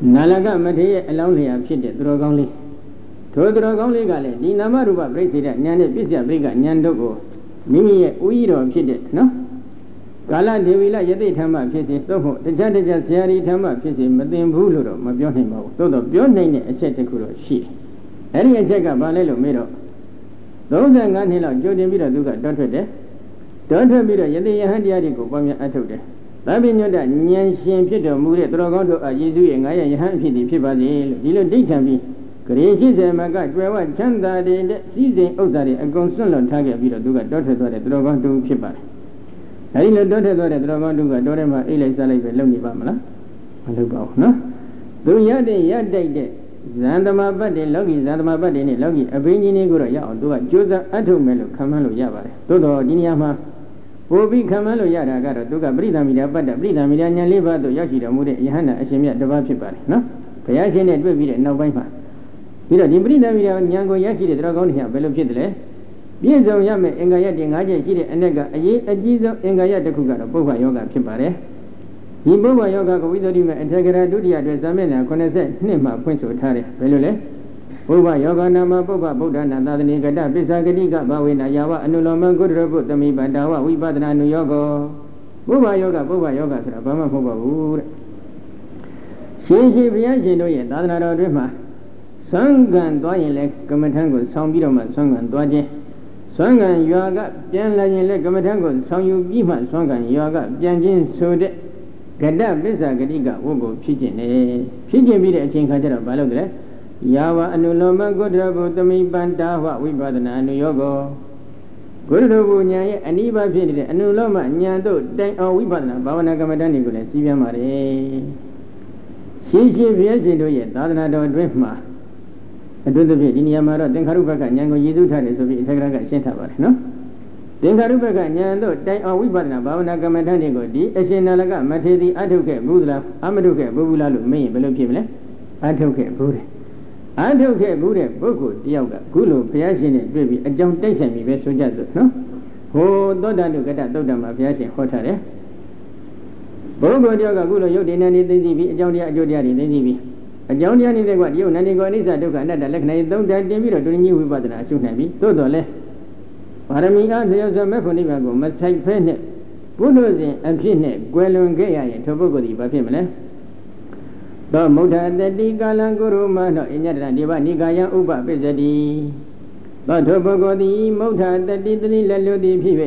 နာလကမထေရအလောင်းလျာဖြစ်တဲ့သူတော်ကောင်းလေးထိုသူတော်ကောင်းလေးကလည်းဒီနာမရူပပြိစ္ဆေဒဉာဏ်နဲ့ပစ္စယပရိကဉာဏ်တို့ကိုမိမိရဲ့ဥယျတော်ဖြစ်တဲ့နော်ကာလဒေဝီလယသိဓမ္မဖြစ်စေသို့မဟုတ်တခြားတခြားဆရာကြီးဓမ္မဖြစ်စေမသိဘူးလို့တော့မပြောနိုင်ပါဘူးသို့တော့ပြောနိုင်တဲ့အချက်တစ်ခုတော့ရှိတယ်အဲ့ဒီအချက်ကဘာလဲလို့မေးတော့သုံးဆယ်ငါးနှစ်လောက်ကြိုတင်ပြီးတော့သူကတောထွက်တယ်တောထွက်ပြီးတော့ယသိယဟန်တရားတွေကိုပွားများအထုတ်တယ်သဗ္ဗညုတ္တဉာဏ်ရှင်ဖြစ်တော်မူတဲ့သူတော်ကောင်းတို့အားယေရှုရဲ့ငါရဲ့ယဟန်ဖြစ်သည်ဖြစ်ပါစေလို့ဒီလိုဒိဋ္ဌံပြီးဂရေရှိစေမကကျွယ်ဝချမ်းသာတဲ့စည်းစိမ်ဥစ္စာတွေအကုန်စွန့်လွတ်ထားခဲ့ပြီးတော့သူကတောထွက်သွားတဲ့သူတော်ကောင်းတူဖြစ်ပါတယ်အဲဒီလိုတောထွက်သွားတဲ့သူတော်ကောင်းတူကတောထဲမှာအိတ်လိုက်စားလိုက်ပဲလုံနေပါမလားမလုပ်ပါဘူးနော်သူရတဲ့ရတိုက်တဲ့ဇန်သမပတ်တွေလောကီဇန်သမပတ်တွေနဲ့လောကီအဘိညာဉ်တွေကိုတော့ရအောင်သူကကြိုးစားအထုတ်မယ်လို့ခံမှန်းလို့ရပါတယ်သို့တော့ဒီနေရာမှာပို့ပြီးခံမှန်းလို့ရတာကတော့သူကပရိသမီရာပတ်တဲ့ပရိသမီရာဉာဏ်လေးပါးသို့ရောက်ရှိတော်မူတဲ့ယဟန္တာအရှင်မြတ်တစ်ပါးဖြစ်ပါတယ်နော်ဘုရားရှင်နဲ့တွေ့ပြီးတဲ့နောက်ပိုင်းမှာပြီးတော့ဒီပရိသမီရာဉာဏ်ကိုရရှိတဲ့တော်ကောင်းတွေဟာဘယ်လိုဖြစ်တယ်လဲပြည့်စုံရမယ့်အင်္ဂါရတဲ့၅ချက်ရှိတဲ့အ ਨੇ ကအရေးအကြီးဆုံးအင်္ဂါရတစ်ခုကတော့ပုဗ္ဗယောဂဖြစ်ပါတယ်ဒီပုဗ္ဗယောဂကိုဝိသုဒ္ဓိမေအထေကရာဒုတိယအတွက်ဇာမေနာခုနှစ်နှစ်မှာဖွင့်ဆိုထားတယ်ဘယ်လိုလဲပုဗ္ဗယောဂနာမပုဗ္ဗဗုဒ္ဓနာသာသနိကတပစ္ဆဂတိကဘဝေနာယာဝအနုလောမကုတ္တရပုသမိပန္တာဝဝိပဿနာနုယောဂပုဗ္ဗယောဂပုဗ္ဗယောဂဆိုတာဘာမှမဟုတ်ပါဘူးတဲ့ရှင်ရှင်ဘုရားရှင်တို့ရဲ့သာသနာတော်အတွင်းမှာသံဃာသွားရင်လည်းကမ္မထံကိုဆောင်းပြီးတော့မှသံဃာသွားခြင်းသံဃာရွာကပြန်လာရင်လည်းကမ္မထံကိုဆောင်းယူပြီးမှသံဃာရွာကပြန်ခြင်းဆိုတဲ့ကတ္တပစ္ဆဂတိကဝတ်ကိုဖြစ်ခြင်းနဲ့ဖြစ်ခြင်းပြီးတဲ့အချိန်ခါကျတော့ဘာလုပ်တယ်ယာဝအနုလောမကုတ္တရဘုသမိပန္တာဝဝိပဿနာအနုယောဂကုတ္တရဘုဉာဏ်ရဲ့အနိဗ္ဗာန်ဖြစ်နေတဲ့အနုလောမဉာဏ်တို့တိုင်အောင်ဝိပဿနာဘာဝနာကမ္မဋ္ဌာန်းတွေကိုလည်းစီးပြန်ပါတယ်ရှင်းရှင်းဘုရားရှင်တို့ရဲ့သာသနာတော်အတွင်းမှာအတွင်းသဖြင့်ဒီနေရာမှာတော့သင်္ခါရုပ္ပကဉာဏ်ကိုရည်စူးထားတယ်ဆိုပြီးအထက်ကကရှင်းထားပါတယ်နော်သင်္ခါရုပ္ပကဉာဏ်တို့တိုင်အောင်ဝိပဿနာဘာဝနာကမ္မဋ္ဌာန်းတွေကိုဒီအရှင်နာလကမထေရီအထုတ်ခဲ့ဘူးလားအမထုတ်ခဲ့ဘူးလားလို့မေးရင်ဘယ်လိုဖြစ်မလဲအထုတ်ခဲ့ဘူးတယ်အထုတ်ခဲ့ဘူးတဲ့ပုဂ္ဂိုလ်တယောက်ကခုလိုဘုရားရှင်နဲ့တွေ့ပြီးအကြောင်းတိုက်ဆိုင်ပြီးပဲဆိုကြစို့နော်ဟိုသောတာတုကတ္တသုတ်တံမှာဘုရားရှင်ဟောထားတယ်ပုဂ္ဂိုလ်တယောက်ကခုလိုယုတ်တိဏ္ဍနေသိသိပြီးအကြောင်းတရားအကျိုးတရားတွေသိသိပြီးအကြောင်းတရားနေတဲ့ကွာဒီယုတ်နန္ဒီကောအနိစ္စဒုက္ခအနတ္တလက္ခဏာသုံးဓာတ်တင်ပြီးတော့ဒုရင်းကြီးဝိပဿနာအရှုနိုင်ပြီသို့တော်လဲပါရမီအားသေယဇမေဖို့နိဗ္ဗာန်ကိုမဆိုင်ဖဲနဲ့ပုထုဇဉ်အဖြစ်နဲ့ကွယ်လွန်ခဲ့ရရင်ထိုပုဂ္ဂိုလ်ဒီဘာဖြစ်မလဲသောမုဋ္ဌတတိကာလံကုရုမနောအညတရဒီဗနိကာယံဥပပစ္စတိသောထိုပုဂ္ဂိုလ်သည်မုဋ္ဌတတိတတိလက်လွတ်သည်ဖြစ်၍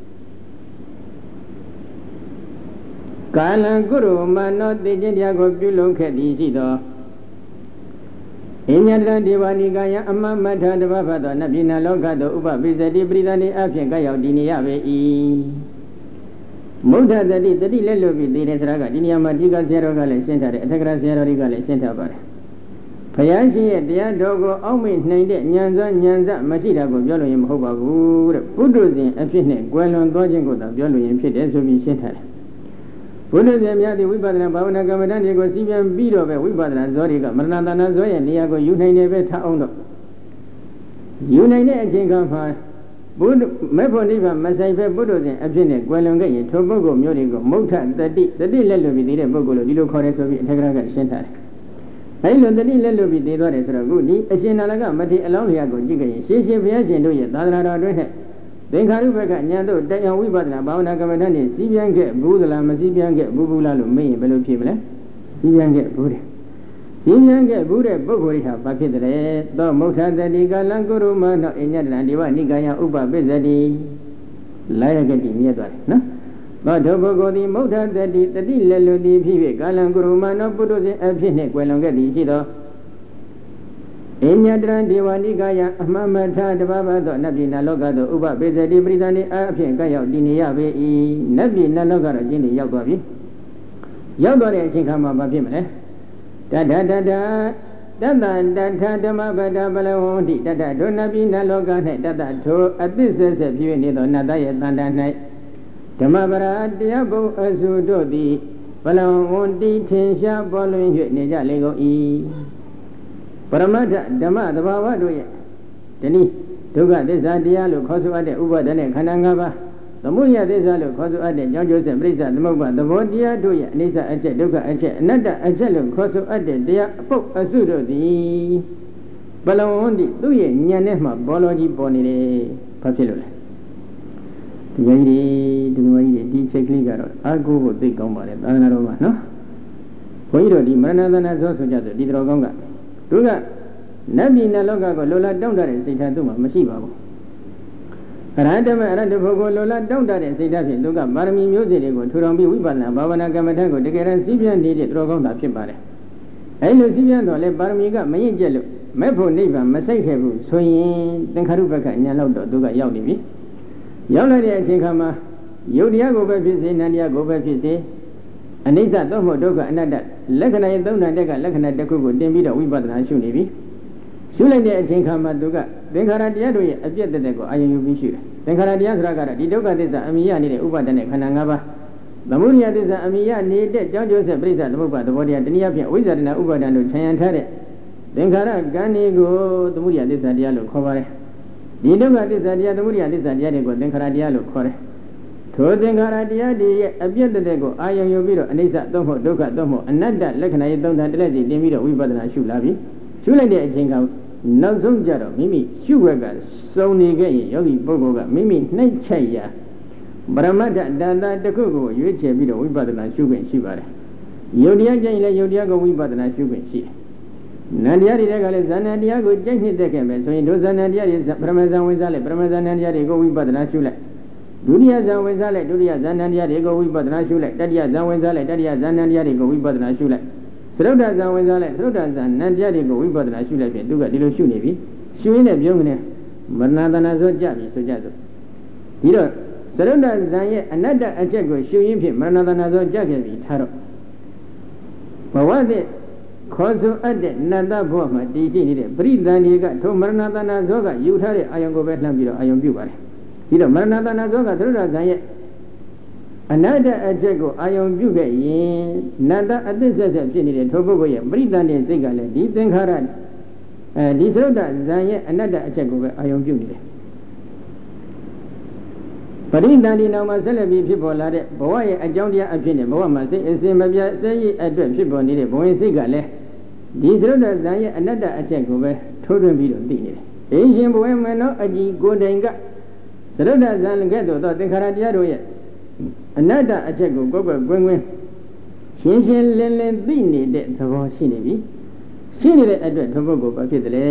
ကာလံကုရုမနောသိခြင်းတရားကိုပြုလုပ်ခဲ့သည်ရှိသောအညတရဒီဗနိကာယံအမမထတပ္ပသောနဗ္ဗိနလောကသို့ဥပပစ္စတိပရိသတိအဖြစ်ကရောက်တည်နေရပေ၏မုဋ္ဌတတိတတိလက်လွတ်ပြီးသိတဲ့စရာကဒီနေရာမှာဒီကဆရာတော်ကလည်းရှင်းထားတယ်အထက်ကရာဆရာတော်တွေကလည်းရှင်းထားပါတယ်ဘုရားရှင်ရဲ့တရားတော်ကိုအောက်မေ့နိုင်တဲ့ဉာဏ်စွမ်းဉာဏ်စမရှိတာကိုပြောလို့ရင်မဟုတ်ပါဘူးတဲ့ပုထုဇဉ်အဖြစ်နဲ့ကွယ်လွန်သွားခြင်းကိုသာပြောလို့ရင်ဖြစ်တယ်ဆိုပြီးရှင်းထားတယ်ဘုရားရှင်များဒီဝိပဿနာဘာဝနာကမ္မဋ္ဌာန်းတွေကိုစီးပြန်ပြီးတော့ပဲဝိပဿနာဇောတွေကမရဏတဏဇောရဲ့နေရာကိုယူနိုင်တယ်ပဲထားအောင်တော့ယူနိုင်တဲ့အချိန်ခါမှာဘုဒ္ဓမေဖို့နိဗ္ဗာန်မဆိုင်ဖက်ပုထုဇဉ်အဖြစ်နဲ့ကွယ်လွန်ခဲ့ရင်ထိုပုဂ္ဂိုလ်မျိုးတွေကိုမုဋ္ဌတတိတတိလက်လွတ်ပြီးသိတဲ့ပုဂ္ဂိုလ်လို့ဒီလိုခေါ်တယ်ဆိုပြီးအထက်ကကရှင်းထားတယ်။အဲဒီလိုတတိလက်လွတ်ပြီးသိသွားတယ်ဆိုတော့ခုဒီအရှင်နာလကမထေရအလောင်းလျာကိုကြည့်ကြရင်ရှင်းရှင်းဘုရားရှင်တို့ရဲ့သာသနာတော်အတွင်းနဲ့သင်္ခါရုပ္ပကဉာဏ်တို့တရားဝိပဿနာဘာဝနာကမ္မဋ္ဌာန်းနဲ့စီးပြန်ခဲ့ဘူးသလားမစီးပြန်ခဲ့ဘူးဘူးလားလို့မေးရင်ဘယ်လိုဖြစ်မလဲစီးပြန်ခဲ့ဘူးတယ်စီးပြန်ခဲ့ဘူးတဲ့ပုဂ္ဂိုလ်ဟာဘာဖြစ်တယ်သောမုဋ္ဌတတိကာလံကုရုမနောအညတရံဒီဝနိကာယဥပပစ္စတိလာရကတိမြတ်သွားတယ်နော်သောထိုပုဂ္ဂိုလ်သည်မုဋ္ဌတတိတတိလက်လွတ်သည်ဖြစ်၍ကာလံကုရုမနောပုထုဇဉ်အဖြစ်နှင့်ကွယ်လွန်ခဲ့သည်ရှိသောအညတရံဒီဝနိကာယအမှန်မထတပ္ပသောနဗ္ဗိနလောကသို့ဥပပစ္စတိပရိသန္တိအဖြစ်ကရောက်တည်နေရပေ၏နဗ္ဗိနလောကတော့ကျင်းနေရောက်သွားပြီရောက်သွားတဲ့အချိန်ခါမှာဘာဖြစ်မလဲတတတတတတတထဓမ္မပဒပလဝန္တိတတဒုနပိနလောက၌တတထိုအသစ္ဆက်ဆက်ဖြစ်နေသောနတ္တရဲ့တန်တ၌ဓမ္မပရာတရားဘုံအစုတို့သည်ပလဝန္တိထင်ရှားပေါ်လွင်၍နေကြလေကုန်၏ပရမတ္ထဓမ္မသဘာဝတို့ရဲ့ဒီနည်းဒုက္ခသစ္စာတရားလို့ခေါ်ဆိုအပ်တဲ့ဥပါဒနဲ့ခန္ဓာ၅ပါးသမုဒယသစ္စာလို့ခေါ်ဆိုအပ်တဲ့ကြောင့်ကျိုးဆက်ပြိဿသမုပ္ပါသဘောတရားတို့ရဲ့အနိစ္စအချက်ဒုက္ခအချက်အနတ္တအချက်လို့ခေါ်ဆိုအပ်တဲ့တရားအပုပ်အစုတို့သည်ဘလဝန္တိသူ့ရဲ့ဉာဏ်နဲ့မှဘောလောကြီးပေါ်နေတယ်ဘာဖြစ်လို့လဲဒီကြီးတွေဒီမကြီးတွေဒီချက်ကလေးကတော့အာကိုကိုသိကောင်းပါလေသာသနာတော်မှာနော်ဘုန်းကြီးတို့ဒီမရဏသနာသောဆိုကြဆိုဒီတော်ကောင်းကသူကနတ်ပြည်နတ်လောကကိုလိုလားတောင့်တတဲ့စိတ်ထားသူ့မှာမရှိပါဘူးအရဟတမအရဟတဘုကိုလိုလားတောင့်တတဲ့စိတ်ဓာတ်ဖြင့်သူကပါရမီမျိုးစေ့တွေကိုထူထောင်ပြီးဝိပဿနာဘာဝနာကမ္မထံကိုတကယ်တမ်းစီးပြန်နေတဲ့တော်ကောင်းတာဖြစ်ပါတယ်အဲလိုစီးပြန်တော့လေပါရမီကမရင်ကျက်လို့မဲ့ဖို့နိဗ္ဗာန်မစိတ်ခဲ့ဘူးဆိုရင်သင်္ခါရုပ္ပကဉာဏ်လောက်တော့သူကရောက်နေပြီရောက်လာတဲ့အချိန်ခါမှာယုတ်တရားကိုပဲဖြစ်စေနံတရားကိုပဲဖြစ်စေအနိစ္စသို့မဟုတ်ဒုက္ခအနတ္တလက္ခဏာရဲ့သုံးဏတက်ကလက္ခဏာတစ်ခုကိုတင်ပြီးတော့ဝိပဿနာရှုနေပြီရှုလိုက်တဲ့အချိန်ခါမှာသူကသင်္ခါရတရားတို့ရဲ့အပြည့်တက်တဲ့ကိုအာရုံယူပြီးရှုတယ်သင်္ခါရတရားဆိုတာကတော့ဒီဒုက္ခသစ္စာအမိယနေတဲ့ဥပါဒနဲ့ခန္ဓာ၅ပါးသမုဒယသစ္စာအမိယနေတဲ့ကြောင့်ကျိုးဆက်ပြိဿသမုပ္ပါသဘောတရားတနည်းအားဖြင့်အဝိဇ္ဇာတနာဥပါဒတို့ခြံရံထားတဲ့သင်္ခါရကံဒီကိုသမုဒယသစ္စာတရားလို့ခေါ်ပါတယ်ဒီဒုက္ခသစ္စာတရားသမုဒယသစ္စာတရားတွေကိုသင်္ခါရတရားလို့ခေါ်တယ်ထိုသင်္ခါရတရားတွေရဲ့အပြည့်တက်တဲ့ကိုအာရုံယူပြီးတော့အနိစ္စသို့မဟုတ်ဒုက္ခသို့မဟုတ်အနတ္တလက္ခဏာရဲ့သုံးဌာန်တလက်စီတင်ပြီးတော့ဝိပဿနာရှုလာပြီရှုလိုက်တဲ့အချိန်ကနောက်ဆုံးကြတော့မိမိရှုရကစုံနေခဲ့ရင်ယောဂီပုဂ္ဂိုလ်ကမိမိနှိမ့်ချိုက်ရာပရမတ္ထတန်တာတစ်ခုကိုရွေးချယ်ပြီးတော့ဝိပဿနာရှုခွင့်ရှိပါတယ်ယုတ်တရားကြရင်လည်းယုတ်တရားကိုဝိပဿနာရှုခွင့်ရှိတယ်နန္တရားတွေကလည်းဇာဏတရားကိုကြိုက်နှစ်သက်ခဲ့မယ်ဆိုရင်ဒုဇာဏတရားတွေပရမဇန်ဝင်စားလိုက်ပရမဇန်တရားတွေကိုဝိပဿနာရှုလိုက်ဒုတိယဇန်ဝင်စားလိုက်ဒုတိယဇန်တရားတွေကိုဝိပဿနာရှုလိုက်တတိယဇန်ဝင်စားလိုက်တတိယဇန်တရားတွေကိုဝိပဿနာရှုလိုက်သရုပ်တဇန်ဝင်စားလိုက်သရုပ်တဇန်နန္တရားတွေကိုဝိပဿနာရှုလိုက်ပြင်သူကဒီလိုရှုနေပြီရှုရင်းနဲ့ပြုံးနေမရဏတနာဆိုကြပြီဆိုကြဆိုဒီတော့သရုပ်တဇန်ရဲ့အနတ္တအချက်ကိုရှုရင်းဖြင့်မရဏတနာဆိုကြခဲ့ပြီထားတော့ဘဝတဲ့ခေါ်ဆိုအပ်တဲ့နတ္တဘဝမှာတည်ရှိနေတဲ့ပရိသန္တိကထိုမရဏတနာဇောကယူထားတဲ့အာယုံကိုပဲလှမ်းပြီးတော့အာယုံပြုပါတယ်ဒီတော့မရဏတနာဇောကသရုပ်တဇန်ရဲ့အနတ္တအချက်ကိုအာယုံပြုခဲ့ရင်နတ္တအသစ္ဆက်ဆက်ဖြစ်နေတဲ့ထိုပုဂ္ဂိုလ်ရဲ့ပရိသန္တိစိတ်ကလည်းဒီသင်္ခါရအဲဒီသရုပ်တဇန်ရဲ့အနတ္တအချက်ကိုပဲအာယုံပြုနေတယ်ပရိသန္တိနောက်မှာဆက်လက်ပြီးဖြစ်ပေါ်လာတဲ့ဘဝရဲ့အကြောင်းတရားအဖြစ်နဲ့ဘဝမှာစိတ်အစဉ်မပြတ်စိတ်ရည်အတွက်ဖြစ်ပေါ်နေတဲ့ဘဝစိတ်ကလည်းဒီသရုပ်တဇန်ရဲ့အနတ္တအချက်ကိုပဲထိုးထွင်းပြီးတော့သိနေတယ်။အင်းရှင်ဘဝမနောအကြည်ကိုယ်တိုင်ကသရုပ်တဇန်ကဲ့သို့သောသင်္ခါရတရားတို့ရဲ့အနတ္တအချက်ကိုကိုယ်ကိုယ်ကွင်းကွင်းရှင်းရှင်းလင်းလင်းသိနေတဲ့သဘောရှိနေပြီရှိနေတဲ့အတွက်ဘုပုဂ္ဂိုလ်ဘာဖြစ်သလဲ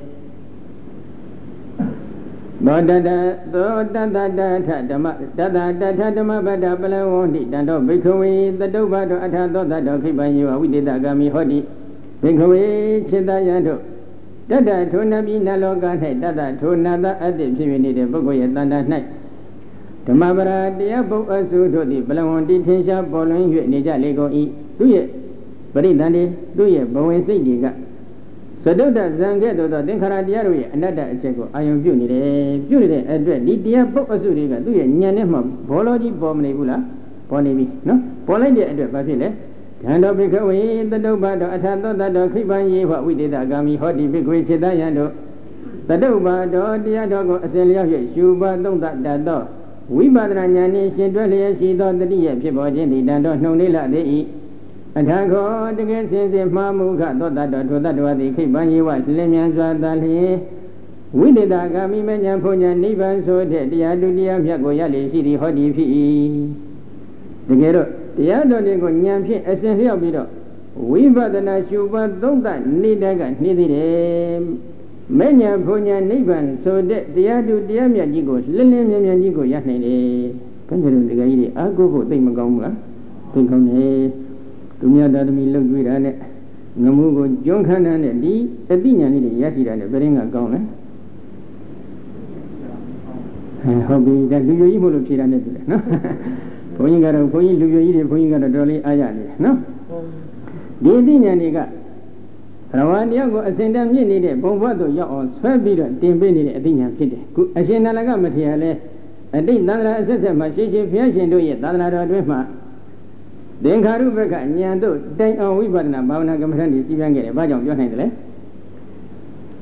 သောတတသောတတတထဓမ္မတတတထဓမ္မပတ္တပလဝန္တိတံတော်ဘိက္ခဝေတတုပ္ပတောအထာသောတတော်ခိပံယောဝိတေတဂာမိဟောတိဘိက္ခဝေจิตယံတို့တတထိုနပိနလောက၌တတထိုနာတအတ္တိဖြစ်နေတဲ့ပုဂ္ဂိုလ်ရဲ့တန်တာ၌ဓမ္မပရာတရားပုပ္ပစုတို့သည်ပလဝန္တိထင်ရှားပေါ်လွင်၍နေကြလေကုန်၏သူရဲ့ပရိသန္တိသူရဲ့ဘဝင်စိတ်တွေကသဒုတ္တဇံကဲ့သို့သောသင်္ခါရတရားတို့ရဲ့အနတ္တအချက်ကိုအာယုံပြုနေတယ်ပြုနေတဲ့အတွက်ဒီတရားပုပ္ပစုတွေကသူ့ရဲ့ဉာဏ်နဲ့မှဘောလောကြီးပေါ်မနေဘူးလားပေါ်နေပြီနော်ပေါ်လိုက်တဲ့အတွက်ဘာဖြစ်လဲဓမ္တောဘိက္ခဝေတတုပ္ပတောအထာသောတတောခိပံယေဟဝိတေတဂာမိဟောတိဘိက္ခဝေจิตယံတို့တတုပ္ပတောတရားတော်ကိုအစဉ်လျောက်၍ရှုပါသုံးသတတ်သောဝိပဿနာဉာဏ်နှင့်ရှင်တွဲလျက်ရှိသောတတိယဖြစ်ပေါ်ခြင်းဒီတန်တော်နှုံလေးလာသည်၏အထာခောတကယ်စင်စစ်မှားမှုခသောတတော်ထိုတတော်သည်ခိပံယေဝလင်းမြန်စွာသာလျင်ဝိတေတဂာမိမဉဏ်ဖုန်ဉဏ်နိဗ္ဗာန်ဆိုတဲ့တရားဒုတိယမြတ်ကိုရလေရှိသည်ဟောဒီဖြစ်၏တကယ်တော့တရားတော်တွေကိုဉာဏ်ဖြင့်အစဉ်လျောက်ပြီးတော့ဝိပဿနာရှုပါသုံးသနေတဲ့ကနှိသေးတယ်မဉ္ဇဉ်ဘုံညာနိဗ္ဗာန်ဆိုတဲ့တရားသူတရားမြတ်ကြီးကိုလင်းလင်းမြန်မြန်ကြီးကိုရနိုင်တယ်ဘယ်လိုဒီကကြီးတွေအာကိုဖို့သိမကောင်းဘူးလားသိကောင်းတယ်သူများသားသမီးလှုပ်ကြွေးတာနဲ့ငမှုကိုကျွန်းခန်းတဲ့ဒီအသိဉာဏ်လေးတွေရရှိတာနဲ့ဘယ်ရင်ကကောင်းလဲဟုတ်ပြီဒါလူကြီးမို့လို့ဖြေတာနဲ့တူတယ်နော်ဘုန်းကြီးကတော့ဘုန်းကြီးလူကြီးတွေဘုန်းကြီးကတော့တော်လေးအားရနေတယ်နော်ဒီအသိဉာဏ်တွေကရဝါတရားကိုအစဉ်တမ်းမြင့်နေတဲ့ဘုံဘတ်တို့ရောက်အောင်ဆွဲပြီးတော့တင်ပေးနေတဲ့အသိဉာဏ်ဖြစ်တယ်ခုအရှင်နာလကမထေရလဲအတိတ်သန္တရာအဆက်ဆက်မှာရှင်းရှင်းဘုရားရှင်တို့ရဲ့သာသနာတော်အတွင်းမှာသင်္ခါရုပ္ပကဉာဏ်တို့တိုင်အောင်ဝိပဿနာဘာဝနာကမ္မဋ္ဌာန်းကြီးစီးပြန်ခဲ့တယ်ဘာကြောင့်ပြောနိုင်တယ်လဲ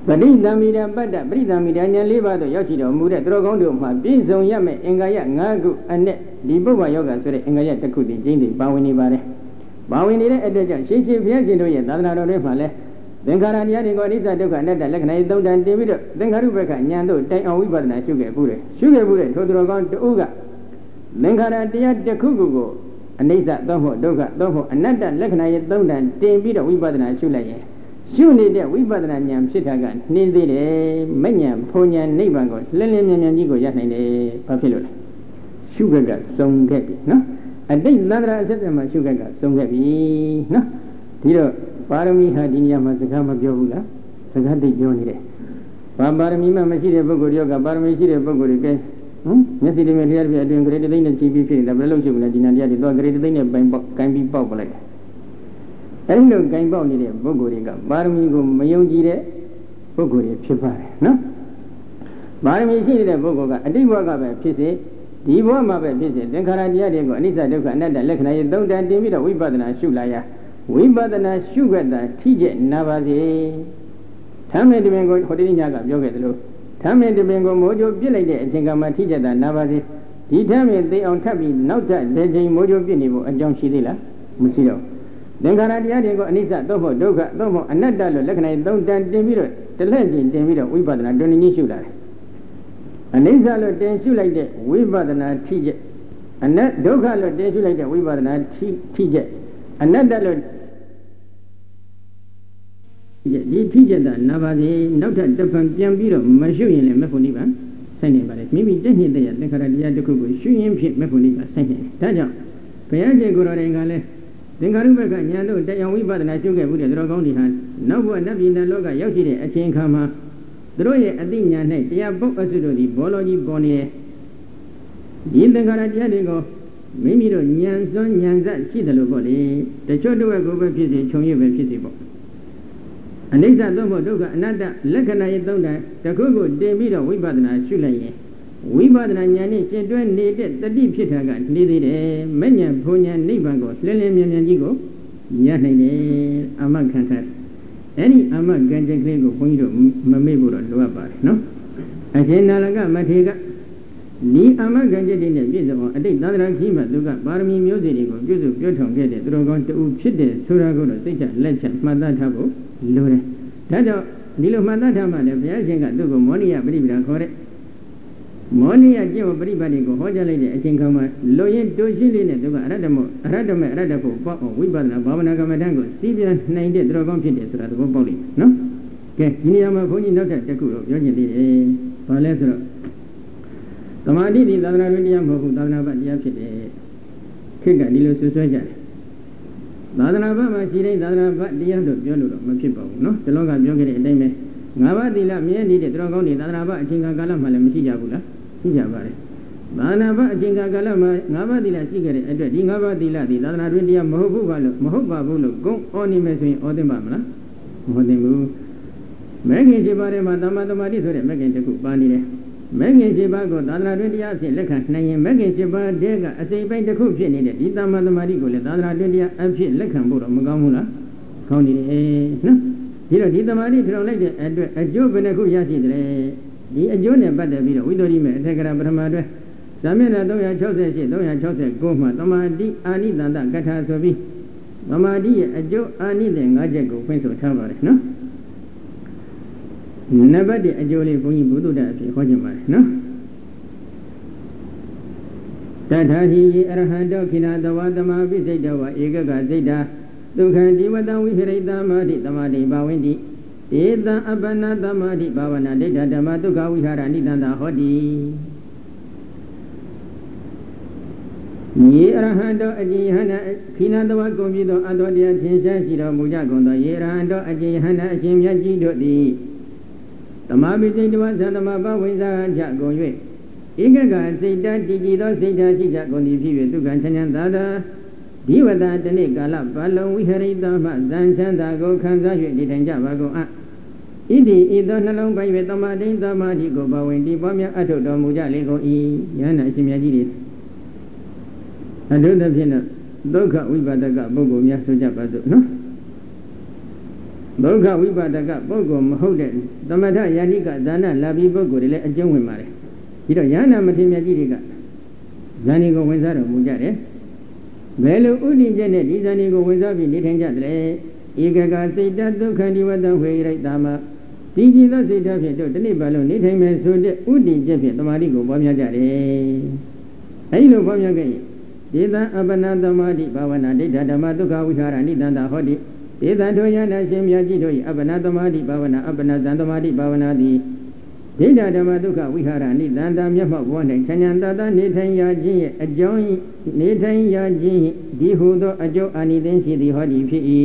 ပရိသမီရပတ္တပရိသမီရဉာဏ်၄ပါးတို့ရောက်ရှိတော်မူတဲ့သူတော်ကောင်းတို့မှာပြည့်စုံရမယ့်အင်္ဂါရ၅ခုအနက်ဒီပုဗ္ဗယောဂဆိုတဲ့အင်္ဂါရတစ်ခုတည်းကျင်းတည်ပါဝင်နေပါတယ်။ပါဝင်နေတဲ့အတွက်ကြောင့်ရှင်းရှင်းဘုရားရှင်တို့ရဲ့သာသနာတော်တွေမှာလည်းသင်္ခါရတရားတွေကိုအနိစ္စဒုက္ခအနတ္တလက္ခဏာသုံးတန်တင်ပြီးတော့သင်္ခါရုပ္ပကဉာဏ်တို့တိုင်အောင်ဝိပဿနာရှုခဲ့မှုတယ်။ရှုခဲ့မှုတဲ့ထိုသူတော်ကောင်းတဦးကသင်္ခါရတရားတစ်ခုခုကိုအနိစ္စသုံးဖို့ဒုက္ခသုံးဖို့အနတ္တလက္ခဏာရဲ့သုံးတန်တင်ပြီးတော့ဝိပဿနာရှုလိုက်ရင်ရှုနေတဲ့ဝိပဿနာဉာဏ်ဖြစ်တာကနှင်းသေးတယ်မဉဏ်ဖုံဉဏ်နိဗ္ဗာန်ကိုလင်းလင်းမြန်မြန်ကြီးကိုရနိုင်တယ်ဘာဖြစ်လို့လဲရှုခက်ကစုံခဲ့ပြီနော်အတိတ်သန္တရာအဆက်ဆက်မှာရှုခက်ကစုံခဲ့ပြီနော်ဒီတော့ပါရမီဟာဒီနေရာမှာစကားမပြောဘူးလားစကားသိပြောနေတယ်ဘာပါရမီမှမရှိတဲ့ပုဂ္ဂိုလ်တယောက်ကပါရမီရှိတဲ့ပုဂ္ဂိုလ်တွေကဲဟမ်မျက်စိတွေနဲ့လျှက်ပြအတွင်ဂရေတသိန်းနဲ့ချီပြီးဖြစ်နေတာဘယ်လိုလုပ်ရှုမလဲဒီနာတရားတွေတော့ဂရေတသိန်းနဲ့ပိုင်ပေါက်ကိုင်းပြီးပေါက်ပလိုက်တယ်အဲဒီလိုဂိုင်ပေါက်နေတဲ့ပုဂ္ဂိုလ်တွေကပါရမီကိုမယုံကြည်တဲ့ပုဂ္ဂိုလ်တွေဖြစ်ပါတယ်နော်ပါရမီရှိနေတဲ့ပုဂ္ဂိုလ်ကအတိတ်ဘဝကပဲဖြစ်စေဒီဘဝမှာပဲဖြစ်စေသင်္ခါရတရားတွေကိုအနိစ္စဒုက္ခအနတ္တလက္ခဏာရဲ့သုံးတန်တင်ပြီးတော့ဝိပဿနာရှုလာရဝိပဿနာရှုခဲ့တာထိကျက်နာပါစေဓမ္မတပင်ကိုဟိုတိညကပြောခဲ့သလိုဓမ္မတပင်ကိုမိုးကြိုပြစ်လိုက်တဲ့အချိန်ကမှထိကျက်တာနာပါစေဒီဓမ္မသိအောင်ထပ်ပြီးနောက်ထပ်တစ်ချိန်မိုးကြိုပြစ်နေဖို့အကြောင်းရှိသေးလားမရှိတော့သင်္ခါရတရားတွေကိုအနိစ္စသို့မဟုတ်ဒုက္ခသို့မဟုတ်အနတ္တလို့လက္ခဏာသုံးတန်တင်ပြီးတော့တလှည့်ချင်းတင်ပြီးတော့ဝိပဿနာတွင်ကြီးရှုလာတယ်အနိစ္စလို့တင်ရှုလိုက်တဲ့ဝိပဿနာထိကျက်အနတ္ဒုက္ခလို့တင်ရှုလိုက်တဲ့ဝိပဿနာထိထိကျက်အနတ္တလို့ဒီထိကျက်တာနာပါစေနောက်ထပ်တစ်ဖန်ပြန်ပြီးတော့မရှုရင်လည်းမဖို့နိဗ္ဗာန်ဆိုင်နေပါလေမိမိတက်ညစ်တဲ့သင်္ခါရတရားတစ်ခုကိုရှုရင်ဖြစ်မဖို့နိဗ္ဗာန်ဆိုင်နေတယ်ဒါကြောင့်ဘုရားရှင်ကိုယ်တော်တိုင်ကလည်းသင်္ခါရုပ္ပကဉာဏ်တို့တရားဝိပဿနာရှုခဲ့မှုတဲ့သူတော်ကောင်းတွေဟာနောက်ဘဝနတ်ပြည်နတ်လောကရောက်ရှိတဲ့အချိန်ခါမှာသူတို့ရဲ့အသိဉာဏ်နဲ့တရားပုတ်အစုတို့ဒီဘောလောကြီးပေါ်နေဒီသင်္ခါရတရားတွေကိုမိမိတို့ဉာဏ်စွမ်းဉာဏ်စရှိတယ်လို့ပေါ့လေတချို့တို့ကိုပဲဖြစ်စေခြုံရပဲဖြစ်စေပေါ့အနိစ္စသို့မဟုတ်ဒုက္ခအနတ္တလက္ခဏာရဲ့သုံးတန်တခုခုတင်ပြီးတော့ဝိပဿနာရှုလိုက်ရင်ဝိပဿနာဉာဏ်နဲ့ရှင်းတွဲနေတဲ့တတိဖြစ်တာကနေသေးတယ်မဉဏ်ဘုံဉဏ်နိဗ္ဗာန်ကိုလင်းလင်းမြန်မြန်ကြီးကိုရနိုင်တယ်အမခံခတ်အဲ့ဒီအမကံကြက်ကလေးကိုဘုန်းကြီးတို့မမေ့ဖို့တော့လိုအပ်ပါတယ်နော်အရှင်နာလကမထေရကဒီအမကံကြက်တွေနဲ့ပြည့်စုံအောင်အတိတ်သန္တရာခီးမှာသူကပါရမီမျိုးစေ့တွေကိုပြုစုပြောထောင်ခဲ့တဲ့သူတော်ကောင်းတူဖြစ်တဲ့ဆိုတာကိုတော့စိတ်ချလက်ချမှတ်သားထားဖို့လိုတယ်ဒါကြောင့်ဒီလိုမှတ်သားထားမှလည်းဘုရားရှင်ကသူ့ကိုမောနိယပရိပဒခေါ်တဲ့မောနိယကျင့်ဝပရိပတ်တွေကိုဟောကြားလိုက်တဲ့အချိန်ခါမှာလူရင်းတိုးရှိလေးနဲ့သူကအရတ္တမောအရတ္တမေအရတ္တဖို့ပေါ့ဝိပဿနာဘာဝနာကမ္မဋ္ဌာန်းကိုစီးပြန်နိုင်တဲ့သူတော်ကောင်းဖြစ်တယ်ဆိုတာသဘောပေါက်လိမ့်မယ်နော်ကဲဒီနေရာမှာဘုန်းကြီးနောက်ထပ်တစ်ခုတော့ပြောချင်သေးတယ်ဘာလဲဆိုတော့သမာဓိဒီသာသနာ့တရားမဟုတ်ဘူးသာသနာ့ဘတရားဖြစ်တယ်ခေတ်ကဒီလိုဆွဆွဲကြတယ်သာသနာ့ဘမှာရှိတဲ့သာသနာ့ဘတရားတို့ပြောလို့တော့မဖြစ်ပါဘူးနော်ဒီလောကပြောခဲ့တဲ့အတိုင်းပဲငါးပါးသီလမြဲနေတဲ့သူတော်ကောင်းတွေသာသနာ့ဘအချိန်ကာလမှာလည်းမရှိကြဘူးလားရှိကြပါတယ်သာသနာ့ဘအချိန်ကာလမှာငါးပါးသီလရှိခဲ့တဲ့အတွက်ဒီငါးပါးသီလဒီသာသနာ့တွင်တရားမဟုတ်ဘူးကလို့မဟုတ်ပါဘူးလို့ဂုံဩနေမယ်ဆိုရင်ဩသင့်ပါမလားမဟုတ်သင့်ဘူးမဲခင်ရှိပါတဲ့မှာသမ္မာသမာဓိဆိုတဲ့မဲခင်တစ်ခုပါနေတယ်မဲခင်ရှိပါကိုသာသနာ့တွင်တရားအဖြစ်လက်ခံနိုင်ရင်မဲခင်ရှိပါတဲ့ကအစိမ့်ပိုင်းတစ်ခုဖြစ်နေတဲ့ဒီသမ္မာသမာဓိကိုလည်းသာသနာ့တွင်တရားအဖြစ်လက်ခံဖို့တော့မကောင်းဘူးလားကောင်းနေတယ်နော်ဒီတော့ဒီသမာဓိထူထောင်လိုက်တဲ့အတွက်အကျိုးဘယ်နှခုရရှိတယ်ဒီအကျိုးနဲ့ပတ်သက်ပြီးတော့ဝိသုဒ္ဓိမေအထက်ကရာပထမအတွက်ဇာမျက်နှာသုံးရာ၆၈ သုံးရာ၆၉မှာသမာဓိအာနိသန္တကထာဆိုပြီးသမာဓိရဲ့အကျိုးအာနိသင်၅ချက်ကိုဖွင့်ဆိုထားပါတယ်နော်နံပါတ်အကျိုးလေးဘုန်းကြီးဘုဒ္ဓအဖြစ်ဟောခြင်းပါတယ်နော်တထာဟိယေအရဟံတောခိနာတဝသမာပိစိတ်တဝဧကကစိတ်တာဒုက္ခတိဝတံဝိဟရိတမာတိသမာဓိဘာဝင်းတိဧတံအပ္ပနာသမာဓိဘာဝနာဒိဋ္ဌဓမ္မဒုက္ခဝိဟာရနိတန္တဟောတိယေအရဟံတောအကျဉ်ယဟန္တာခိနာတဝကုံပြီးသောအတောတရားထင်ရှားရှိတော်မူကြကုန်သောယေရဟံတောအကျဉ်ယဟန္တာအရှင်မြတ်ကြီးတို့သည်သမာပိစိတ်တဝသံသမဘဝိဇာကြကုန်၍ဧကကစိတ်တတည်ကြည်သောစိတ်ဓာတ်ရှိကြကုန်သည်ဖြစ်၍ဒုက္ခချမ်းသာသာဒီဝတ္တတနေ့ကာလပါလုံးဝိဟရိတမဇန်ချမ်းသာကိုခံစား၍ဒီထိုင်ကြပါကုန်အဣတိဤသောနှလုံးပိုင်၍သမာဓိသမာဓိကိုဘဝင်ဒီပွားများအထုတ်တော်မူကြလေကုန်၏ယန္နာအရှင်မြတ်ကြီးတွေအတုတဖြင့်တော့ဒုက္ခဝိပါဒကပုဂ္ဂိုလ်များဆိုကြပါစို့နော်ဒုက္ခဝိပါဒကပုဂ္ဂိုလ်မဟုတ်တဲ့သမထယာနိကဒါနလာပြီးပုဂ္ဂိုလ်တွေလည်းအကျုံးဝင်ပါတယ်ဒီတော့ယန္နာမထေရမြတ်ကြီးတွေကဇာနီကိုဝင်စားတော်မူကြတယ်ဘယ်လိုဥဒိကျနဲ့ဒီဇာနီကိုဝင်စားပြီးနေထိုင်ကြတယ်ဧကကစိတ်တဒုက္ခဒီဝတ္တဝေရိတ္တမဒီကြည်သောစိတ်ဓာတ်ဖြင့်တို့တဏိပါလုံးနေထိုင်မယ်ဆိုတဲ့ဥဒိကျဖြင့်တမာတိကိုပွားများကြတယ်အဲဒီလိုပွားများခဲ့ရင်ဒေသအပ္ပနာသမာဓိဘာဝနာဒိဋ္ဌဓမ္မဒုက္ခဝိဟာရနိတန္တာဟောတိဒေသထိုယနာရှင်မြတ်ကြီးတို့၏အပ္ပနာသမာဓိဘာဝနာအပ္ပနာဇံသမာဓိဘာဝနာသည်ဒိဋ္ဌဓမ္မဒုက္ခဝိဟာရနိတန္တာမျက်မှောက်ဘဝ၌ချမ်းသာတတ်နေထိုင်ရခြင်းရဲ့အကြောင်းနေထိုင်ရခြင်းဒီဟုသောအကျိုးအာနိသင်ရှိသည်ဟောဒီဖြစ်၏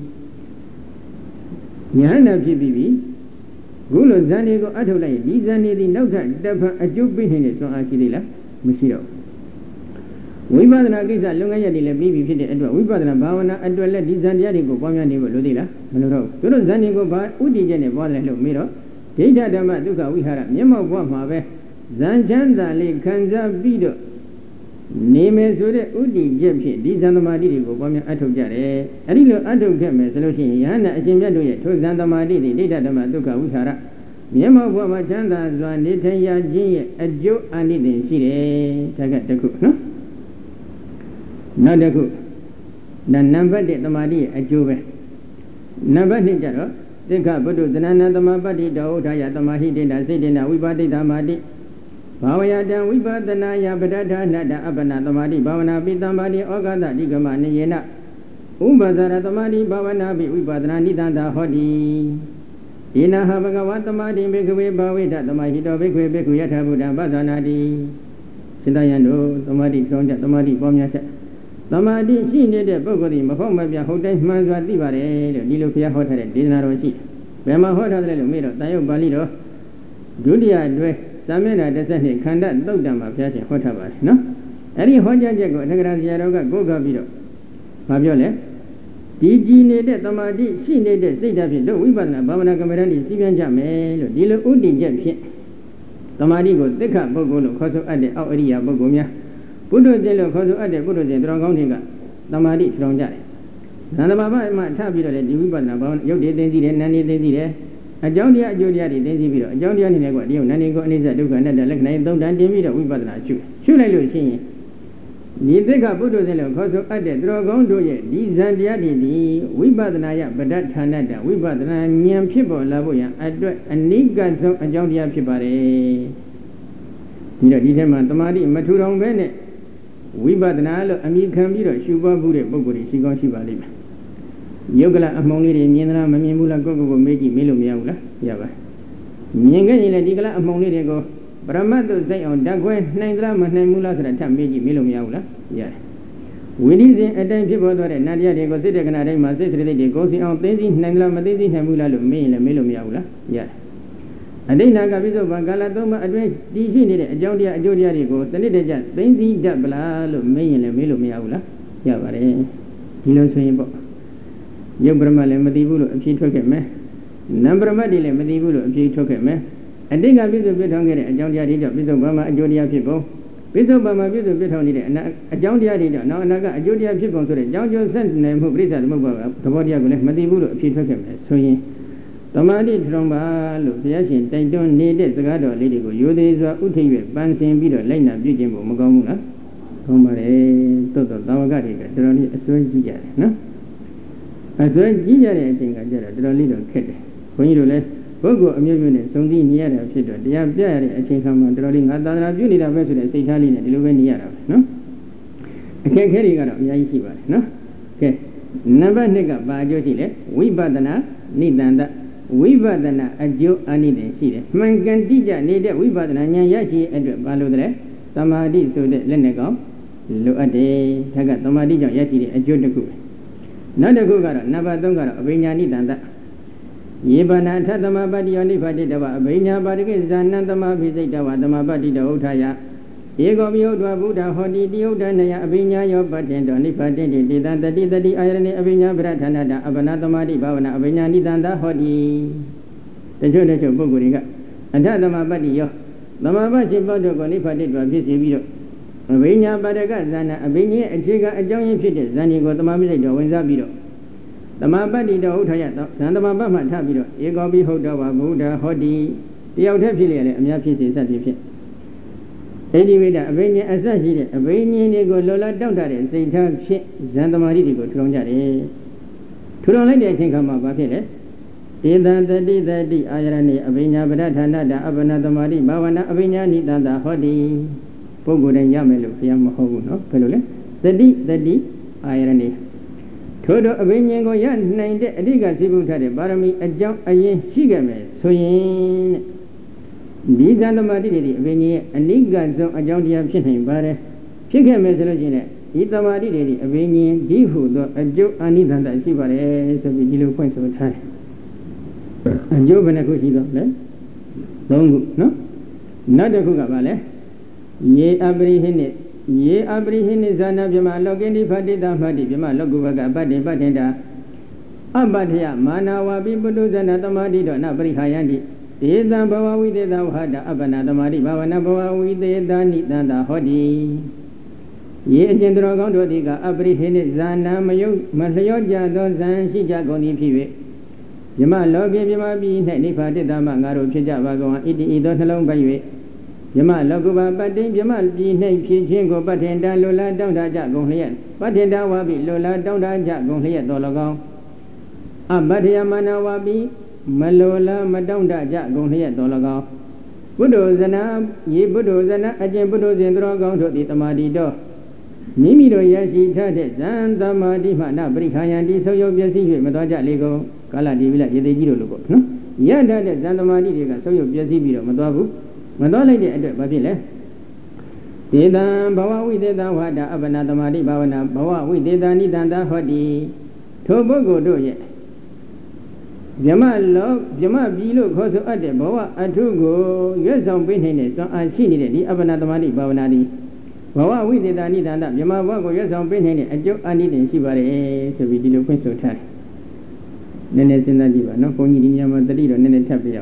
ဉာဏ်နဲ့ဖြစ်ပြီးပြီခုလိုဇန်ဒီကိုအထုတ်လိုက်ဒီဇန်ဒီသည်နောက်ထပ်တစ်ဖန်အကျိုးပေးနေတဲ့စွမ်းအားရှိသေးလားမရှိတော့ဝိပဿနာကိစ္စလုံငန်းရက်တွေလည်းပြီးပြီဖြစ်တဲ့အတွက်ဝိပဿနာဘာဝနာအတွက်လည်းဒီဇန်တရားတွေကိုပွားများနေဖို့လိုသေးလားမလိုတော့ဘူးသူတို့ဇန်ဒီကိုဘာဥတည်ချက်နဲ့ပွားတယ်လို့မေးတော့ဒိဋ္ဌဓမ္မဒုက္ခဝိဟာရမျက်မှောက်ဘဝမှာပဲဇန်ချမ်းသာလေးခံစားပြီးတော့နေမယ်ဆိုတဲ့ဥတည်ချက်ဖြင့်ဒီဇန်သမာဓိတွေကိုပွားများအထုတ်ကြတယ်အဲဒီလိုအထုတ်ခဲ့မယ်ဆိုလို့ရှိရင်ယဟန္တာအရှင်မြတ်တို့ရဲ့ထိုဇန်သမာဓိတွေဒိဋ္ဌဓမ္မဒုက္ခဝိဟာရမျက်မှောက်ဘဝမှာချမ်းသာစွာနေထိုင်ရခြင်းရဲ့အကျိုးအာနိသင်ရှိတယ်ဒါကတခုနော်နောက်တစ်ခုနံပါတ်တစ်သမာဓိရဲ့အကျိုးပဲနံပါတ်နှစ်ကျတော့သက္ခဗုဒ္ဓသနန္တသမပတ္တိတောဥထာယသမာဟိတေနစိတ်တေနဝိပါတိသမာတိဘာဝယတံဝိပဿနာယပဋ္ဌာနတအပ္ပနာသမာတိဘာဝနာပိတံပါတိဩဃတတိကမနိယေနဥပဇာရသမာတိဘာဝနာပိဝိပဿနာနိတန္တာဟောတိဣနဟဘဂဝသမာတိဘေကဝေဘာဝိဒသမာဟိတောဘေကဝေဘေကုယထဗုဒ္ဓပသနာတိစိတ္တယံတို့သမာတိကြောင့်သမာတိပေါများချက်သမာဓိရှိနေတဲ့ပုဂ္ဂိုလ်ဒီမဟုတ်မပြဟုတ်တိုင်းမှန်စွာသိပါတယ်လို့ဒီလိုဘုရားဟောထားတဲ့ဒေသနာတော်ရှိဘယ်မှာဟောထားတယ်လို့မေးတော့တာယုတ်ပါဠိတော်ဒုတိယတွဲသာမေနာတစ်ဆက်နှစ်ခန္ဓာသုတ်တံမှာဘုရားရှင်ဟောထားပါတယ်နော်အဲ့ဒီဟောကြားချက်ကိုအထက်ကရာဆရာတော်ကကိုးကားပြီးတော့မပြောလဲဒီကြည်နေတဲ့သမာဓိရှိနေတဲ့စိတ်ဓာတ်ဖြင့်တို့ဝိပဿနာဘာဝနာကမ္မဋ္ဌာန်းကြီးစီးပြန်ကြမယ်လို့ဒီလိုဥတည်ချက်ဖြင့်သမာဓိကိုသိက္ခာပုဂ္ဂိုလ်လို့ခေါ်ဆိုအပ်တဲ့အောက်အရိယာပုဂ္ဂိုလ်များပုထုဇဉ်လို့ခေါ်ဆိုအပ်တဲ့ပုထုဇဉ်တော်ကောင်းတွေကသမာဓိထူထောင်ကြတယ်။နန္ဒဘာဘမှာထပ်ပြီးတော့လေဒီဝိပဿနာဘာဝနာရုပ်တည်သိသိတယ်နာနေသိသိတယ်အကြောင်းတရားအကျိုးတရားတွေသိသိပြီးတော့အကြောင်းတရားနေနဲ့ကတည်းကနာနေကိုအနိစ္စဒုက္ခအနတ္တလက္ခဏာသုံးတန်တင်ပြီးတော့ဝိပဿနာရှုရှုလိုက်လို့ရှိရင်ဒီသစ္စာပုထုဇဉ်လို့ခေါ်ဆိုအပ်တဲ့တော်ကောင်းတို့ရဲ့ဒီဇန်တရားတွေဒီဝိပဿနာယပဋ္ဌာနတ္တဝိပဿနာဉာဏ်ဖြစ်ပေါ်လာဖို့ရန်အတွက်အနိကဆုံးအကြောင်းတရားဖြစ်ပါတယ်။ဒီတော့ဒီထဲမှာတမာတိမထူထောင်ပဲနဲ့ဝိပဿနာလို့အမိခံပြီးတော့ရှုပွားမှုတဲ့ပုဂ္ဂိုလ်တွေရှိကောင်းရှိပါလိမ့်မယ်။ယုတ်ကလအမှောင်လေးတွေမြင်သလားမမြင်ဘူးလားကိုယ့်ကိုယ်ကိုမေးကြည့်မေးလို့မရဘူးလား။ရပါ။မြင်ခဲ့ရင်လည်းဒီကလအမှောင်လေးတွေကိုပရမတ်သို့စိတ်အောင်ဓာတ်ခွဲနိုင်သလားမနိုင်ဘူးလားဆိုတာထပ်မေးကြည့်မေးလို့မရဘူးလား။ရတယ်။ဝိနည်းစဉ်အတိုင်းဖြစ်ပေါ်သွားတဲ့နန္တရားတွေကိုစိတ်တက္ကနာတိုင်းမှာစိတ်စရိတ်တွေကိုစီအောင်သိသိနိုင်သလားမသိသိနိုင်ဘူးလားလို့မေးရင်လည်းမေးလို့မရဘူးလား။ရတယ်။အတိတ်နာကပိစုံဘာကာလသုံးပါအတွင်းတည်ရှိနေတဲ့အကြောင်းတရားအကျိုးတရားတွေကိုတဏှိတကြသိသိတတ်ပလားလို့မေးရင်လည်းမေးလို့မရဘူးလားရပါတယ်ဒီလိုဆိုရင်ပေါ့ယုတ်ပရမတ်လည်းမသိဘူးလို့အဖြေထွက်ခဲ့မယ်နံပရမတ်တွေလည်းမသိဘူးလို့အဖြေထွက်ခဲ့မယ်အတိတ်ကပိစုံပြထောင်ခဲ့တဲ့အကြောင်းတရားတွေကြောင့်ပိစုံဘာမှာအကျိုးတရားဖြစ်ပုံပိစုံဘာမှာပိစုံပြထောင်နေတဲ့အကြောင်းတရားတွေကြောင့်နောက်အနာကအကျိုးတရားဖြစ်ပုံဆိုတဲ့အကြောင်းကျိုးဆက်နေမှုပြိဿသမုပ္ပါဒ်သဘောတရားကိုလည်းမသိဘူးလို့အဖြေထွက်ခဲ့မယ်ဆိုရင်သမာဓိထူထောင်ပါလို့ဘုရားရှင်တိုက်တွန်းနေတဲ့စကားတော်လေးတွေကိုရိုသေစွာဥထိပ်၍ပန်းဆင်ပြီးတော့လိုက်နာပြုခြင်းဖို့မကောင်းဘူးလားကောင်းပါတယ်သို့တော့သာဝကတွေကတော်တော်လေးအစွဲကြီးကြတယ်နော်အစွဲကြီးကြတဲ့အချိန်ကကျတော့တော်တော်လေးတော့ခက်တယ်ဘုန်းကြီးတို့လည်းပုဂ္ဂိုလ်အမျိုးမျိုးနဲ့စုံစည်းနေရတာဖြစ်တော့တရားပြရတဲ့အချိန်ခါမှာတော်တော်လေးငါသာသနာပြုနေတာပဲဆိုတဲ့စိတ်ထားလေးနဲ့ဒီလိုပဲနေရတာပဲနော်အခက်အခဲတွေကတော့အများကြီးရှိပါတယ်နော်ကဲနံပါတ်နှစ်ကဘာအကျိုးရှိလဲဝိပဿနာနိတန္တဝိပဿနာအကျိုးအာနိသင်ရှိတယ်မှန်ကန်တိကျနေတဲ့ဝိပဿနာဉာဏ်ရရှိအတွက်ဘာလို့လဲသမာဓိဆိုတဲ့လက်နဲ့ကောင်းလိုအပ်တယ်ဒါကသမာဓိကြောင့်ရရှိတဲ့အကျိုးတစ်ခုပဲနောက်တစ်ခုကတော့နံပါတ်သုံးကတော့အဘိညာနိတန္တယေဗနာထသမပတ္တိယောနိဗ္ဗာတိတဝအဘိညာပါရကိဇာနံသမဖိစိတ်တဝသမပတ္တိတောဥထာယဧကောမိယုဒ္ဓဗုဒ္ဓဟောတိတိယုဒ္ဓနယအဘိညာယောပတ္တင်တောနိဗ္ဗာတိတိတေတံတတိတတိအာယရဏိအဘိညာပရဌာနတအပနာသမာတိဘာဝနာအဘိညာနိတန္တဟောတိတချို့တချို့ပုဂ္ဂိုလ်တွေကအထသမပတ္တိယောသမပတ္တိပေါတုကိုနိဗ္ဗာတိတောဖြစ်စေပြီးတော့အဘိညာပါရကဇာနာအဘိညာရဲ့အခြေခံအကြောင်းရင်းဖြစ်တဲ့ဇာနီကိုသမာမိစိတ်တော်ဝင်စားပြီးတော့ Tama Badi the Utaya, Sandama Bama Tabiro, Egobi Hodava, Buddha, Hodi, the outer filial, and Yapis is certificate. Anyway, a Venia Assassin, a Venia Nego Lola Dondare, Saint Zandamari go to Lonjare. To Lonjare, I think I'm about it. Idan the D the D Irani, Avina Badatana, the Abanadamari, Bavana Avina Nidanda, Hodi, Pogo and Yamelu, Yamaho, Pelule. The D the D Irani. Todo Avinian Goyan, named Adiga Sibutare, Barami, a jump a yen, Shigame, so yen. These are the Madidi, Avini, and Nigan, a jump the option, Bare, Shigame, Selogine, Itamadi, Avini, Difu, a joke, and Nidanda, Sibare, so we do points of time. And Joe Benacushi, don't no? Not a Kugavale. Ye Abrihin. Ye Abrihin is an Abjama Logini Padida Padima Loguvaga Badi Badenda Abadia Mana Wabibudu and Atamadi don't Abri Hayandi. The Bawa with the Hada Abanadamari Bavanabawa with the Dani Danda Hodi. Ye Gendrogon Dodiga Abrihin Zana Mayo Masayoja Don Zan Shijagoni Pive. Yama Logi Yama be Nipa de Damangaro Chijavago, Idi Idon by Yama Loguba Badi Yama be Nate Chingo, but in Lola down that Jagon here. But in Dawabi Lola down that Jagon here, Dolagon. Abadiamana Wabi, Malola Madonda Jagon here, Dolagon. Budo Zana, Ye Budo Zana, Ajem Budo Zendrogon to the Tamadi do. Nimido Yashi Tate, Zanda Madimana, Brikayandi, so you'll be seeing Madaja Lego. Kala di villa yede jiro logo no ya da de zandamadi de ka so yo pyasi bi do ma twa bu ma twa lai de atwet ba phit le dedan bawa wideda wada abana tamadi bhavana bawa wideda nidanda hoti tho puggol do ye Vyama lo Vyama bi lo kho so at de bawa athu ko yet saung pai nain de twan a shi ni de di abana tamadi bhavana di bawa wideda nidanda Vyama bwa ko yet saung pai nain de ajau ani tin shi pare so bi di lo phwint so thai Nene Sindadiva, no Pony Yamatari, Nene Tapia.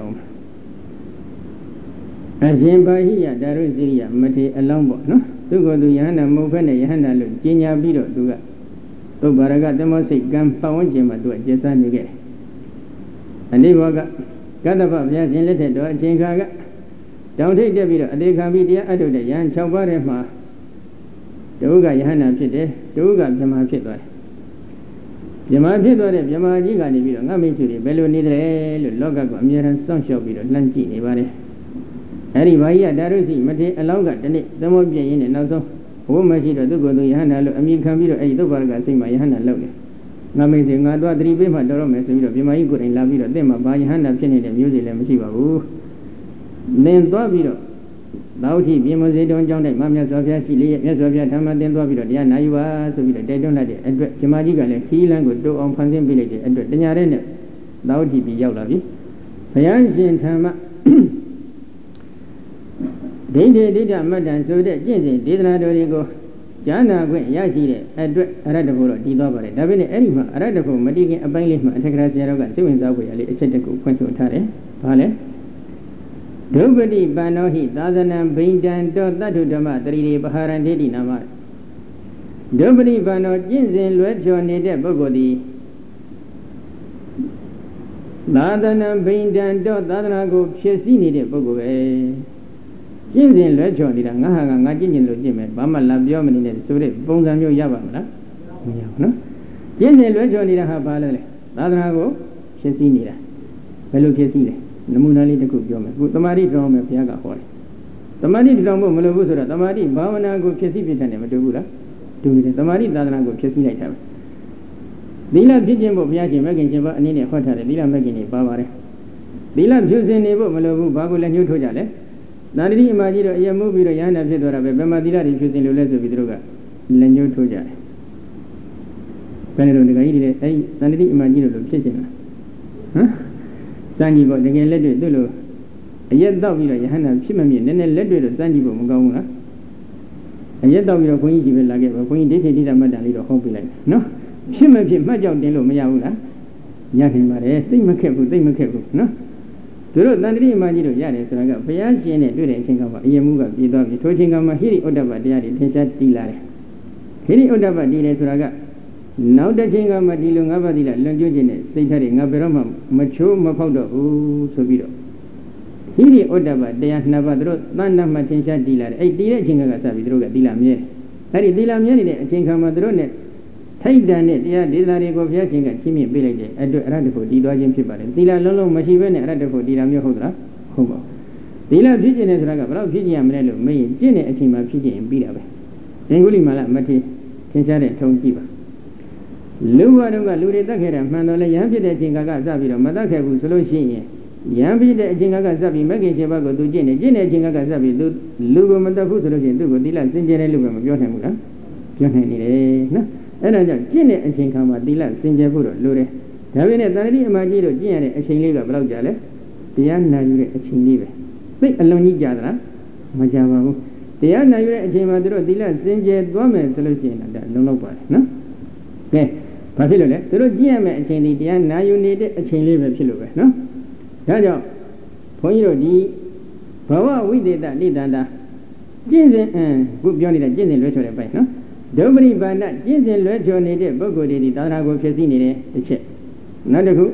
As in Bahia, Daru Ziria, Mate Alombo, no? To go to Yana Movene, Yana, Genia Bido, Duga. To Baraga, the Mosik, Gam Pawanjima, do it, just and you get. And they were got above, yes, in letter, do it, Jingaga. Don't take the video, they can be the other day, Yan Chaubarema. Duga Yana Pite, Duga Jama Pit. Yama Pito, Yama Giga, Namity, Bello Nidre, Loga, Miran, Sunshine, Lanchi, Nevare. Harry Bahia, Darusi, Mate, Alonga, the more being and also, woman, she does go to Yana, I mean, come here, I do Barga, sing my Hana Logan. Naming, I do three paper, Doromes, Yama good and Lavito, them by Hana, Penny, and music, and Shiva. Then Dobito. Bauti, Bimose don't join that Mamma Sofia, Yes, Sofia, Tama, then Dobito, Yanaiwa, so they don't let it. Chimajiga, Key language, do on Pansin village, and the Yarene. Bauti be Yaulavi. Payansi and Tama. They did a madam, so that Jenny did not go. Jana went Yashi, a radical, Didobare, Davin Erima, a radical, Madigan, a Bailima, a Tegrasiaga, Sewing Zawi, a Chetico, Quentin Tare, Pale. Nobody Banohi, Dazanam, Binjan, Dotatu Dama, three Baharan Dedi Nama. Nobody Bano, Jinsin, Luetjo, Nede Bogodi. Dadanam, Binjan, Dotanago, Chesini de Bogoe. Jinsin, Luetjo, Nidanga, Najin, Lujim, Bama Labiomini, Suri, Bonzamio Yavamla. Jinsin, Luetjo, Nidaha Balale. Dadanago, Chesini. Fellow Chesini. Namunali the cook yome, good Tamari drum of Yaga Hall. Tamari drum of Malavusura, Tamari, Bavana go Kesipitan, Matugura, to the Tamari Dadana go Kesi like him. Dila Dijim of Yaki, Magan Java, and in a hotel, Dila Magini, Bavare. Dila Jose Nebo, Malavu, Bagul and Utojale. Nadi Imagino, Yamu, Yana Fedora, Bemadilla, refusing Lulezo Vidruga, Lenyo Toja. Penero the Gaidi, Nadi Imagino of Chesina. Huh? Sanjibo, the game led to Dulu. A yet dog with a Yana Chimami, and then led to Sanjibo Mugana. A yet dog with a queen, you will like a queen, they did a madam little hope like. No, Shimaki, Major de Lomayaula. Yakin Mare, think Macabu, think Macabu, no? To look Nandri Magino Yanis, and I got Payan and do the king of Yamuga, the dog, twitching on my Hiri Odava, the Tisha Dilare. Hiri Odava, the Suraga. နောက်တစ်ချိန်ကမှဒီလိုငါးပါးသီလလွန်ကျူးခြင်းနဲ့စိတ်ထားတွေငါဘယ်တော့မှမချိုးမဖောက်တော့ဘူးဆိုပြီးတော့ဟိရိဩတ္တပတရားနှစ်ပါးသူတို့သဏ္ဍာန်မှထင်ရှားတည်လာတယ်အဲ့တည်တဲ့အချိန်ကစပြီးသူတို့ကသီလမြဲအဲ့ဒီသီလမြဲနေတဲ့အချိန်ခါမှာသူတို့နဲ့ထိုက်တန်တဲ့တရားဒေသနာတွေကိုဘုရားရှင်ကချင်းမြင့်ပေးလိုက်တဲ့အတွက်အရဟတဖို့တည်သွားခြင်းဖြစ်ပါတယ်သီလလုံးလုံးမရှိဘဲနဲ့အရဟတဖို့တည်တာမျိုးဟုတ်သလားဟုတ်ပါဘူးသီလဖြစ်ခြင်းနဲ့ဆိုတာကဘယ်တော့ဖြစ်ခြင်းရမလဲလို့မေးရင်ကျင့်တဲ့အချိန်မှာဖြစ်ခြင်းပြီးတာပဲသင်္ကုလိမာလမထေထင်ရှားတဲ့ထုံးကြည့်ပါလူဘဝတုန်းကလူတွေတတ်ခဲ့တာမှန်တော့လေရဟန်းဖြစ်တဲ့အချိန်ကစပြီးတော့မတတ်ခဲ့ဘူးဆိုလို့ရှိရင်ရဟန်းဖြစ်တဲ့အချိန်ကစပြီးမဂ္ဂင်ခြေဘက်ကိုသူကျင့်နေကျင့်တဲ့အချိန်ကစပြီးသူလူကိုမတတ်ဘူးဆိုလို့ရှိရင်သူ့ကိုသီလစင်ကြယ်တယ်လို့ပဲမပြောနိုင်ဘူးလားပြောနိုင်နေတယ်နော်အဲ့ဒါကြောင့်ကျင့်တဲ့အချိန်ခါမှာသီလစင်ကြယ်ဖို့တော့လိုတယ်ဒါပေမဲ့တဏှတိအမကြီးတို့ကျင့်ရတဲ့အချိန်လေးကဘယ်လောက်ကြာလဲတရားနာယူတဲ့အချိန်လေးပဲသိအလွန်ကြီးကြာသလားမကြာပါဘူးတရားနာယူတဲ့အချိန်မှာတို့သီလစင်ကြယ်သွားမယ်ဆိုလို့ရှိရင်တော့လုံလောက်ပါတယ်နော်ကဲဘာဖြစ်လို့လဲတို့ကျင့်ရမယ့်အချိန်ဒီတရားနာယူနေတဲ့အချိန်လေးပဲဖြစ်လို့ပဲနော်ဒါကြောင့်ဘုန်းကြီးတို့ဒီဘဝဝိသေသနိတန္တာကျင့်စဉ်အင်းခုပြောနေတဲ့ကျင့်စဉ်လွဲချော်တဲ့ပိုက်နော်ဒုပရိပါဏကျင့်စဉ်လွဲချော်နေတဲ့ပုဂ္ဂိုလ်တွေဒီသာသနာကိုဖြစ်စီနေတယ်တစ်ချက်နောက်တစ်ခု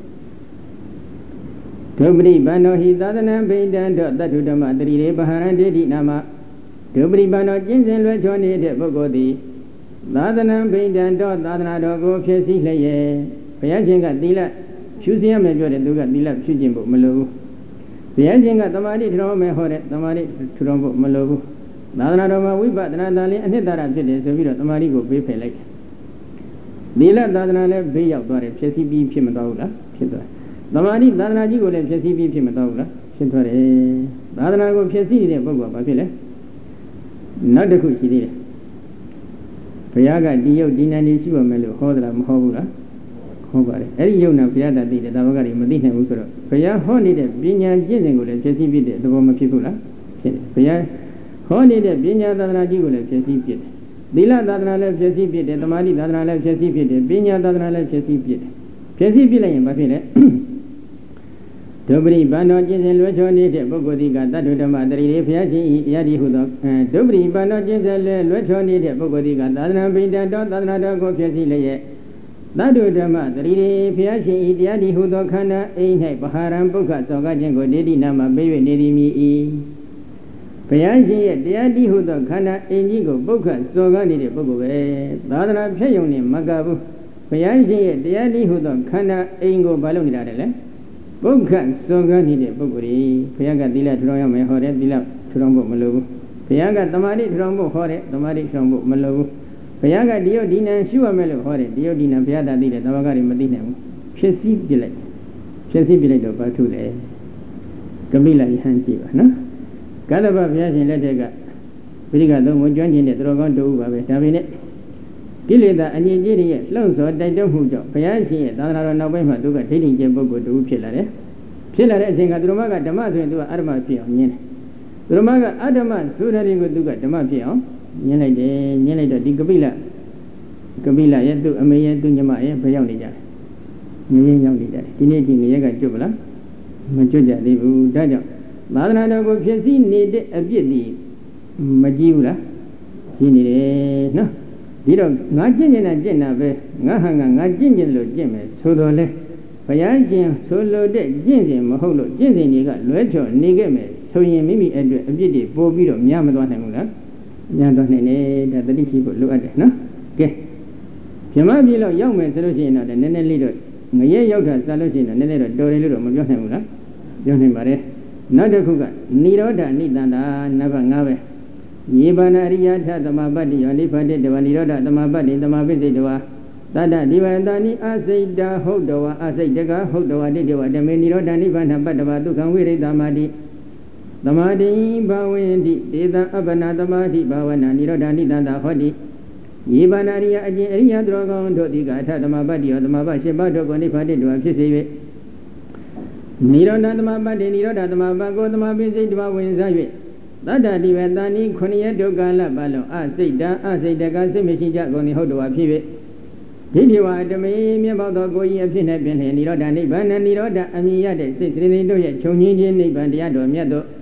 ဒုပရိပါဏောဟိသာသနာဗိဒံတော့တတ္ထုဓမ္မတတိရေပဟရံဒေတိနာမဒုပရိပါဏောကျင့်စဉ်လွဲချော်နေတဲ့ပုဂ္ဂိုလ်သည်သာသနာဗိဒံတော့သာသနာတော်ကိုဖြစ်စီလျက်ဘုရားရှင်ကသီလဖြူစင်ရမယ်ပြောတယ်သူကသီလဖြူခြင်းဖို့မလိုဘူးဘုရားရှင်ကသမာဓိထူထောင်မယ်ဟောတယ်သမာဓိထူထောင်ဖို့မလိုဘူးသာသနာတော်မှာဝိပဿနာတန်လင်းအနှစ်သာရဖြစ်တယ်ဆိုပြီးတော့သမာဓိကိုပေးဖယ်လိုက်သီလသာသနာလည်းဘေးရောက်သွားတယ်ဖြစ်စီပြီးဖြစ်မသွားဘူးလားဖြစ်သွားသမာဓိသာသနာကြီးကိုလည်းဖြစ်စီပြီးဖြစ်မသွားဘူးလားဖြစ်သွားတယ်သာသနာကိုဖြစ်စီနေတဲ့ပုဂ္ဂိုလ်ကဘာဖြစ်လဲနောက်တစ်ခုရှိသေးတယ်ဘုရားကဒီယုတ်ဒီနန္ဒီရှိပါမယ်လို့ဟောသလားမဟောဘူးလားဟောပါတယ်အဲ့ဒီယုတ်နာဘုရားတသိတယ်ဒါဘကတွေမသိနိုင်ဘူးဆိုတော့ဘုရားဟောနေတဲ့ပညာကျင့်စဉ်ကိုလည်းဖြစ်စီဖြစ်တဲ့သဘောမဖြစ်ဘူးလားဖြစ်တယ်ဘုရားဟောနေတဲ့ပညာသာသနာကြီးကိုလည်းဖြစ်စီဖြစ်တယ်သီလသာသနာလည်းဖြစ်စီဖြစ်တယ်သမာဓိသာသနာလည်းဖြစ်စီဖြစ်တယ်ပညာသာသနာလည်းဖြစ်စီဖြစ်တယ်ဖြစ်စီဖြစ်လိုက်ရင်ဘာဖြစ်လဲဒုပရိပါဏောကျင့်စဉ်လွဲချော်နေတဲ့ပုဂ္ဂိုလ်ဒီကတတ္ထုဓမ္မတတိရေဘုရားရှင်ဤတရားဒီဟုသောဒုပရိပါဏောကျင့်စဉ်လွဲချော်နေတဲ့ပုဂ္ဂိုလ်ဒီကသာသနာပိဋကတော်သာသနာတော်ကိုဖြစ်စီလျက်တတ္ထုဓမ္မတတိရေဘုရားရှင်ဤတရားဒီဟုသောခန္ဓာအိမ်၌ပဟာရံပုဂ္ဂသောကခြင်းကိုဒေတိနာမှာပေး၍နေသည်မြည်၏ဘုရားရှင်ရဲ့တရားဒီဟုသောခန္ဓာအိမ်ကြီးကိုပုဂ္ဂစောကနေတဲ့ပုဂ္ဂိုလ်ပဲသာသနာဖြည့်ယုံနေမကဘူးဘုရားရှင်ရဲ့တရားဒီဟုသောခန္ဓာအိမ်ကိုဘာလို့နေတာလဲပုဂ္ဂစောကနေတဲ့ပုဂ္ဂိုလ်ကြီးဘုရားကသီလထူထောင်ရမယ်ဟောတယ်သီလထူထောင်ဖို့မလိုဘူးဘုရားကသမာဓိထူထောင်ဖို့ဟောတယ်သမာဓိထူထောင်ဖို့မလိုဘူးဘုရားကဒီယုတ်ဒီနံရှုရမယ်လို့ဟောတယ်ဒီယုတ်ဒီနံဘုရားသာသိတယ်သဘာဝကတွေမသိနိုင်ဘူးဖြစ်စည်းပြလိုက်ဖြစ်စည်းပြလိုက်တော့ဘာထုလဲကပိလယဟန်ကြည့်ပါနော်ကတ္တဗဘုရားရှင်လက်ထက်ကပိဋကသုံးကိုကျွမ်းကျင်တဲ့သူတော်ကောင်းတူပါပဲဒါပေမဲ့ကိလေသာအငြိကြီးတွေရဲ့လှုပ်ဆော်တိုက်တွန်းမှုကြောင့်ဘုရားရှင်ရဲ့သာသနာတော်နောက်ပိုင်းမှာသူကဒိဋ္ဌိကျင့်ပုဂ္ဂိုလ်တူဖြစ်လာတယ်ဖြစ်လာတဲ့အချိန်ကသူတော်မကဓမ္မဆိုရင်သူကအဓမ္မဖြစ်အောင်ညင်းတယ်သူတော်မကအဓမ္မဆိုတဲ့တွေကိုသူကဓမ္မဖြစ်အောင်ညင်းလိုက်တယ်ညင်းလိုက်တော့ဒီကပိလကပိလရဲ့သူ့အမေရဲ့သူ့ညီမရဲ့ဘယ်ရောက်နေကြလဲငြင်းရောက်နေကြတယ်ဒီနေ့ဒီငရဲကကျွတ်မလားမကျွတ်ကြသေးဘူးဒါကြောင့်သာသနာတော်ကိုဖြစ်စီနေတဲ့အပြစ်ဒီမကြည့်ဘူးလားကြည့်နေတယ်နော်ဒီတော့ငါကျင့်ကျင်တာကျင့်တာပဲငါဟာငါငါကျင့်ကျင်လို့ကျင့်မယ်ဆိုတော့လေဘုရားရှင်ဆိုလို့တဲ့ကျင့်စဉ်မဟုတ်လို့ကျင့်စဉ်တွေကလွဲချော်နေခဲ့မယ်ဆိုရင်မိမိအတွက်အပြစ်တွေပို့ပြီးတော့များမသွားနိုင်ဘူးလားများသွားနိုင်တယ်ဒါတတိရှိဖို့လိုအပ်တယ်နော်ကဲဗြဟ္မပြည်လောက်ရောက်မယ်ဆိုလို့ရှိရင်တော့နည်းနည်းလေးတော့ငရဲရောက်တာစလို့ရှိရင်တော့နည်းနည်းတော့တော်တယ်လို့တော့မပြောနိုင်ဘူးလားပြောနိုင်ပါတယ်နောက်တစ်ခုကနိရောဓနိတန္တာနံပါတ်၅ပဲယေဘာနာရိယထသမပတ္တိယောနိဖတ်တေတဝနိရောဓသမပတ္တိသမပိစိတဝတတ္တဒီဝန္တာနိအစိတ်တာဟုတ်တော်ဝအစိတ်တကဟုတ်တော်ဝတိတဝဓမေနိရောဓနိဗ္ဗာန်ပတ္တဝဒုက္ခဝိရိတမာတိသမာဓိဘဝေတိဒေသအပ္ပနာသမာဓိဘဝနာနိရောဓနိတန္တာဟောတိယေဘာနာရိယအကျင့်အရိယသူတော်ကောင်းတို့ဒီကအထသမပတ္တိယောသမပ၈ပါးတို့ကိုနိဖတ်တေတဝဖြစ်စေ၍နိရောဓသမပတ္တိနိရောဓသမပကိုသမပိစိတဝဝင်စား၍သတ္တတိဝေတာနိခொနည်းဒုက္ခလပါလုံးအစိတ်တံအစိတ်တကစိတ်မရှိကြကုန်သည်ဟုတ်တော်ဖြစ်၍ဒိဋ္ဌိဝဓမေမြတ်ဘောသောကိုကြီးအဖြစ်၌ပြင်လျင်နိရောဓနိဗ္ဗာန်နိရောဓအမြင်ရတဲ့စိတ်သတိတို့ရဲ့ခြုံငင်းခြင်းနိဗ္ဗာန်တရားတော်မြတ်တို့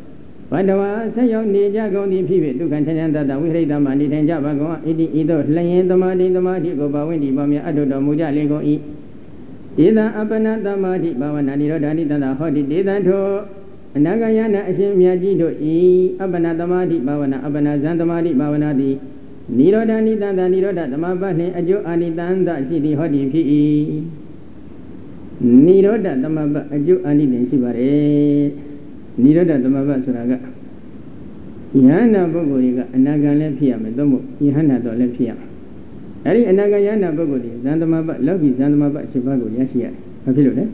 ဘာတဝါဆက်ရောက်နေကြကုန်သည်ဖြစ်ဖြစ်ဒုက္ခချမ်းချမ်းသာသာဝိဟရိတမနေထိုင်ကြပါကုန်ဣတိဤသို့လျင်သမာဓိသမာဓိကိုဘာဝင်ဒီပါမြတ်အထုတော်မူကြလေကုန်၏ဒေသအပနသမာဓိဘာဝနာနိရောဓာနိတန္တဟောတိဒေသထိုအနာဂယနာအရှင်မြတ်ကြီးတို့ဤအပနသမာဓိဘာဝနာအပနဇံသမာဓိဘာဝနာသည်နိရောဓာနိတန္တနိရောဓသမဘတ်နှင့်အကျိုးအာနိတန္တရှိသည်ဟောတိဖြစ်၏နိရောဓသမဘတ်အကျိုးအာနိသင်ရှိပါれနိရောဓသမဘတ်ဆိုတာကယဟန္တာပုဂ္ဂိုလ်တွေကအနာဂံလည်းဖြစ်ရမယ်သို့မဟုတ်ယဟန္တာတော်လည်းဖြစ်ရမယ်အဲဒီအနာဂံယဟန္တာပုဂ္ဂိုလ်တွေဇံသမဘတ်လောကီဇံသမဘတ်၈ပါးကိုရရှိရတယ်ဘာဖြစ်လို့လဲ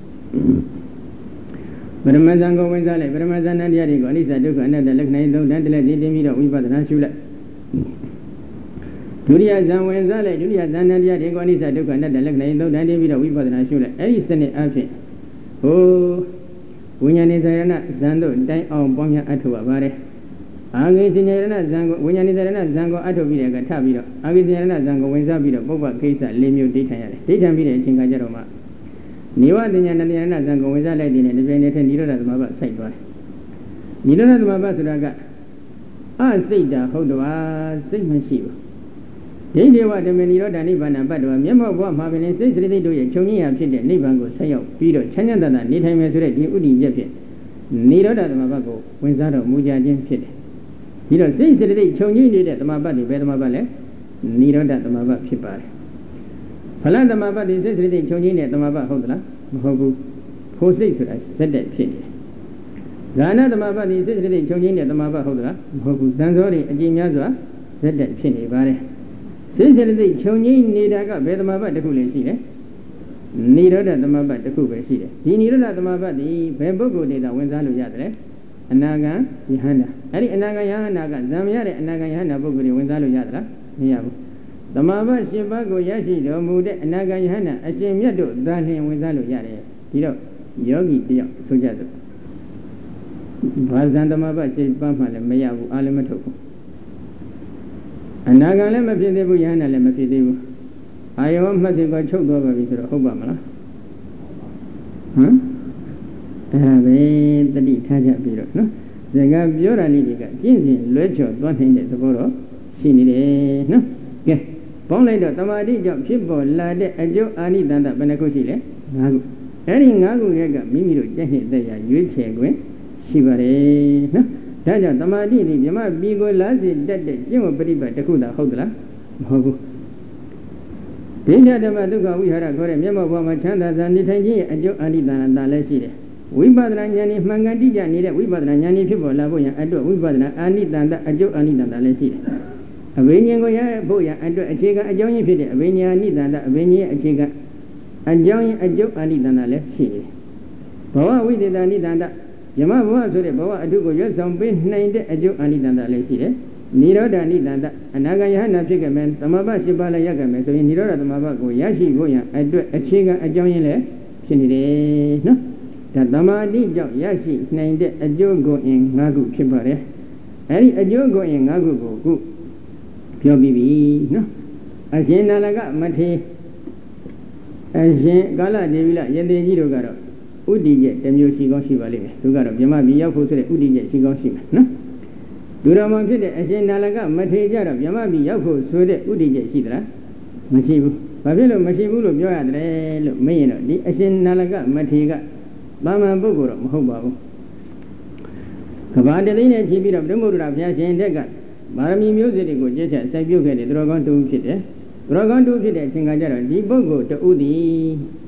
ပရမဇံကိုဝင်စားလိုက်ပရမဇံတရားတွေကိုအနိစ္စဒုက္ခအနတ္တလက္ခဏာသုံးတန်းတလက်သိသိပြီးတော့ဝိပဿနာရှုလိုက်ဒုတိယဇံဝင်စားလိုက်ဒုတိယဇံတရားတွေကိုအနိစ္စဒုက္ခအနတ္တလက္ခဏာသုံးတန်းသိပြီးတော့ဝိပဿနာရှုလိုက်အဲဒီစနစ်အဖြစ်ဟိုဝိညာဉ်နေသရဏဇံတို့တိုင်းအောင်ပွားများအထောက်ပါပါတယ်အာဂိစဉ္ဇရဏဇံကိုဝိညာဉ်နေသရဏဇံကိုအထောက်ပြီးတဲ့အခါထပြီးတော့အာဂိစဉ္ဇရဏဇံကိုဝင်စားပြီးတော့ပုပ္ပကိစ္စ၄မျိုးဒိဋ္ဌံရတယ်ဒိဋ္ဌံပြီးတဲ့အချိန်ကကြတော့မှနိဝတဉ္ဇဏတယနာဇံကိုဝင်စားလိုက်တဲ့နဲ့ဒီပြိုင်နေတဲ့နိရောဓသမဘတ်စိုက်သွားတယ်နိရောဓသမဘတ်ဆိုတာကအစိတ်တာဟုတ်တော့စိတ်မရှိဘူးဒိဋ္ဌိဝဓမ္မနိရောဓနိဗ္ဗာန်ပတ်တော်မျက်မှောက်ဘဝမှာပင်စိတ်စရိတ်တို့ရဲ့ခြုံငင်းရာဖြစ်တဲ့နိဗ္ဗာန်ကိုဆက်ရောက်ပြီးတော့ချမ်းချမ်းသာသာနေထိုင်မယ်ဆိုတဲ့ဒီဥဒိချက်ဖြင့်နိရောဓသမဘတ်ကိုဝင်စားတော်မူကြခြင်းဖြစ်တယ်ဒီတော့စိတ်စရိတ်ခြုံငင်းနေတဲ့သမဘတ်တွေဘယ်သမဘတ်လဲနိရောဓသမဘတ်ဖြစ်ပါတယ်ဖလသမဘတ်ဒီစိတ်စရိတ်ခြုံငင်းတဲ့သမဘတ်ဟုတ်သလားမဟုတ်ဘူးဖို့စိတ်ဆိုတာဇက်တဲ့ဖြစ်နေတယ်ဇာနာသမဘတ်ဒီစိတ်စရိတ်ခြုံငင်းတဲ့သမဘတ်ဟုတ်သလားမဟုတ်ဘူးဇန်စောတွေအကြည့်များစွာဇက်တဲ့ဖြစ်နေပါတယ်စိတ်စရိတ်ခြုံငင်းနေတာကဘယ်သမဘတ်တစ်ခုလည်းရှိတယ်နိရောဓသမဘတ်တစ်ခုပဲရှိတယ်ဒီနိရောဓသမဘတ်ဒီဘယ်ပုဂ္ဂိုလ်တွေသာဝင်စားလို့ရတယ်လဲအနာဂံယဟန္တာအဲ့ဒီအနာဂံယဟန္တာကဇံမရတဲ့အနာဂံယဟန္တာပုဂ္ဂိုလ်တွေဝင်စားလို့ရသလားမရဘူးသမဘတ်၈ပါးကိုရရှိတော်မူတဲ့အနာဂံယဟန္တာအရှင်မြတ်တို့သာလျှင်ဝင်စားလို့ရတယ်ဒီတော့ယောဂီတယောက်ဆိုကြစို့ဘာဇံသမဘတ်၈ပါးမှလည်းမရဘူးအားလည်းမထုတ်ဘူးအနာဂံလည်းမဖြစ်သေးဘူးယဟန္တာလည်းမဖြစ်သေးဘူးအာယောမှတ်စိတ်ကချုပ်သွားပါပြီဆိုတော့ဟုတ်ပါမလားဟမ်အဲ့ဒါပဲတတိထားကြပြီးတော့နော်စကားပြောတာလေးတွေကကျင့်စဉ်လွဲချော်သွားနိုင်တဲ့သဘောတော့ရှိနေတယ်နော်ကဲပေါင်းလိုက်တော့တမာတိကြောင့်ဖြစ်ပေါ်လာတဲ့အကျိုးအာနိသန္တဘယ်နှခုရှိလဲ၅ခုအဲ့ဒီ၅ခုရဲ့ကမိမိတို့ကြက်နှစ်သက်ရရွေးချယ်ခွင့်ရှိပါတယ်နော်ဒါကြောင့်တမာတိဒီမြမပြီးကိုလာစီတက်တဲ့ကျင့်ဝတ်ပရိပတ်တစ်ခုသာဟုတ်သလားမဟုတ်ဘူးဒိဋ္ဌဓမ္မဒုက္ခဝိဟာရခေါ်တဲ့မျက်မှောက်ဘဝမှာချမ်းသာစွာနေထိုင်ခြင်းရဲ့အကျိုးအာနိသန္တလည်းရှိတယ်ဝိပဿနာဉာဏ်ဤမှန်ကန်တိကျနေတဲ့ဝိပဿနာဉာဏ်ဤဖြစ်ပေါ်လာဖို့ရန်အတွက်ဝိပဿနာအာနိသန္တအကျိုးအာနိသန္တလည်းရှိတယ်အဘိညာဉ်ကိုရဖို့ရန်အတွက်အခြေခံအကြောင်းရင်းဖြစ်တဲ့အဘိညာအာနိသန္တအဘိညာဉ်ရဲ့အခြေခံအကြောင်းရင်းအကျိုးအာနိသန္တလည်းရှိတယ်ဘဝဝိသေသအာနိသန္တယမဘဝဆိုတဲ့ဘဝအထုကိုရွတ်ဆောင်ပေးနိုင်တဲ့အကျိုးအာနိသန္တလည်းရှိတယ်နိရောဓနိသန္တအနာဂံယဟနာဖြစ်ခဲ့မယ်သမဘတ်၈ပါးလည်းရခဲ့မယ်ဆိုရင်နိရောဓသမဘတ်ကိုရရှိဖို့ရန်အတွက်အခြေခံအကြောင်းရင်းလည်းဖြစ်နေတယ်နော်ဒါသမာဓိကြောင့်ရရှိနိုင်တဲ့အကျိုးကိုအင်၅ခုဖြစ်ပါတယ်အဲဒီအကျိုးကိုအင်၅ခုကိုခုပြောပြီးပြီနော်အရှင်နာလကမထေအရှင်ကာလဒေဝီလယတိကြီးတို့ကတော့ဥဒိကျတစ်မျိုးရှိကောင်းရှိပါလိမ့်မယ်သူကတော့မြမပြည်ရောက်ဖို့ဆိုတဲ့ဥဒိကျရှိကောင်းရှိမယ်နော်ဒုရမဖြစ်တဲ့အရှင်နာလကမထေကြတော့မြမပြည်ရောက်ဖို့ဆိုတဲ့ဥဒိကျရှိသလားမရှိဘူးဘာဖြစ်လို့မရှိဘူးလို့ပြောရတယ်လို့မင်းရင်တော့ဒီအရှင်နာလကမထေကသာမန်ပုဂ္ဂိုလ်တော့မဟုတ်ပါဘူးကဘာတသိန်းနဲ့ဖြည့်ပြီးတော့ဗုဒ္ဓဘုရားဘုရားရှင်တက်ကပါရမီမျိုးစေ့တွေကိုကျင့်ချက်စိုက်ပြုခဲ့တဲ့သူတော်ကောင်းတူဖြစ်တယ်သူတော်ကောင်းတူဖြစ်တဲ့အချိန်ကကျတော့ဒီပုဂ္ဂိုလ်တူသည်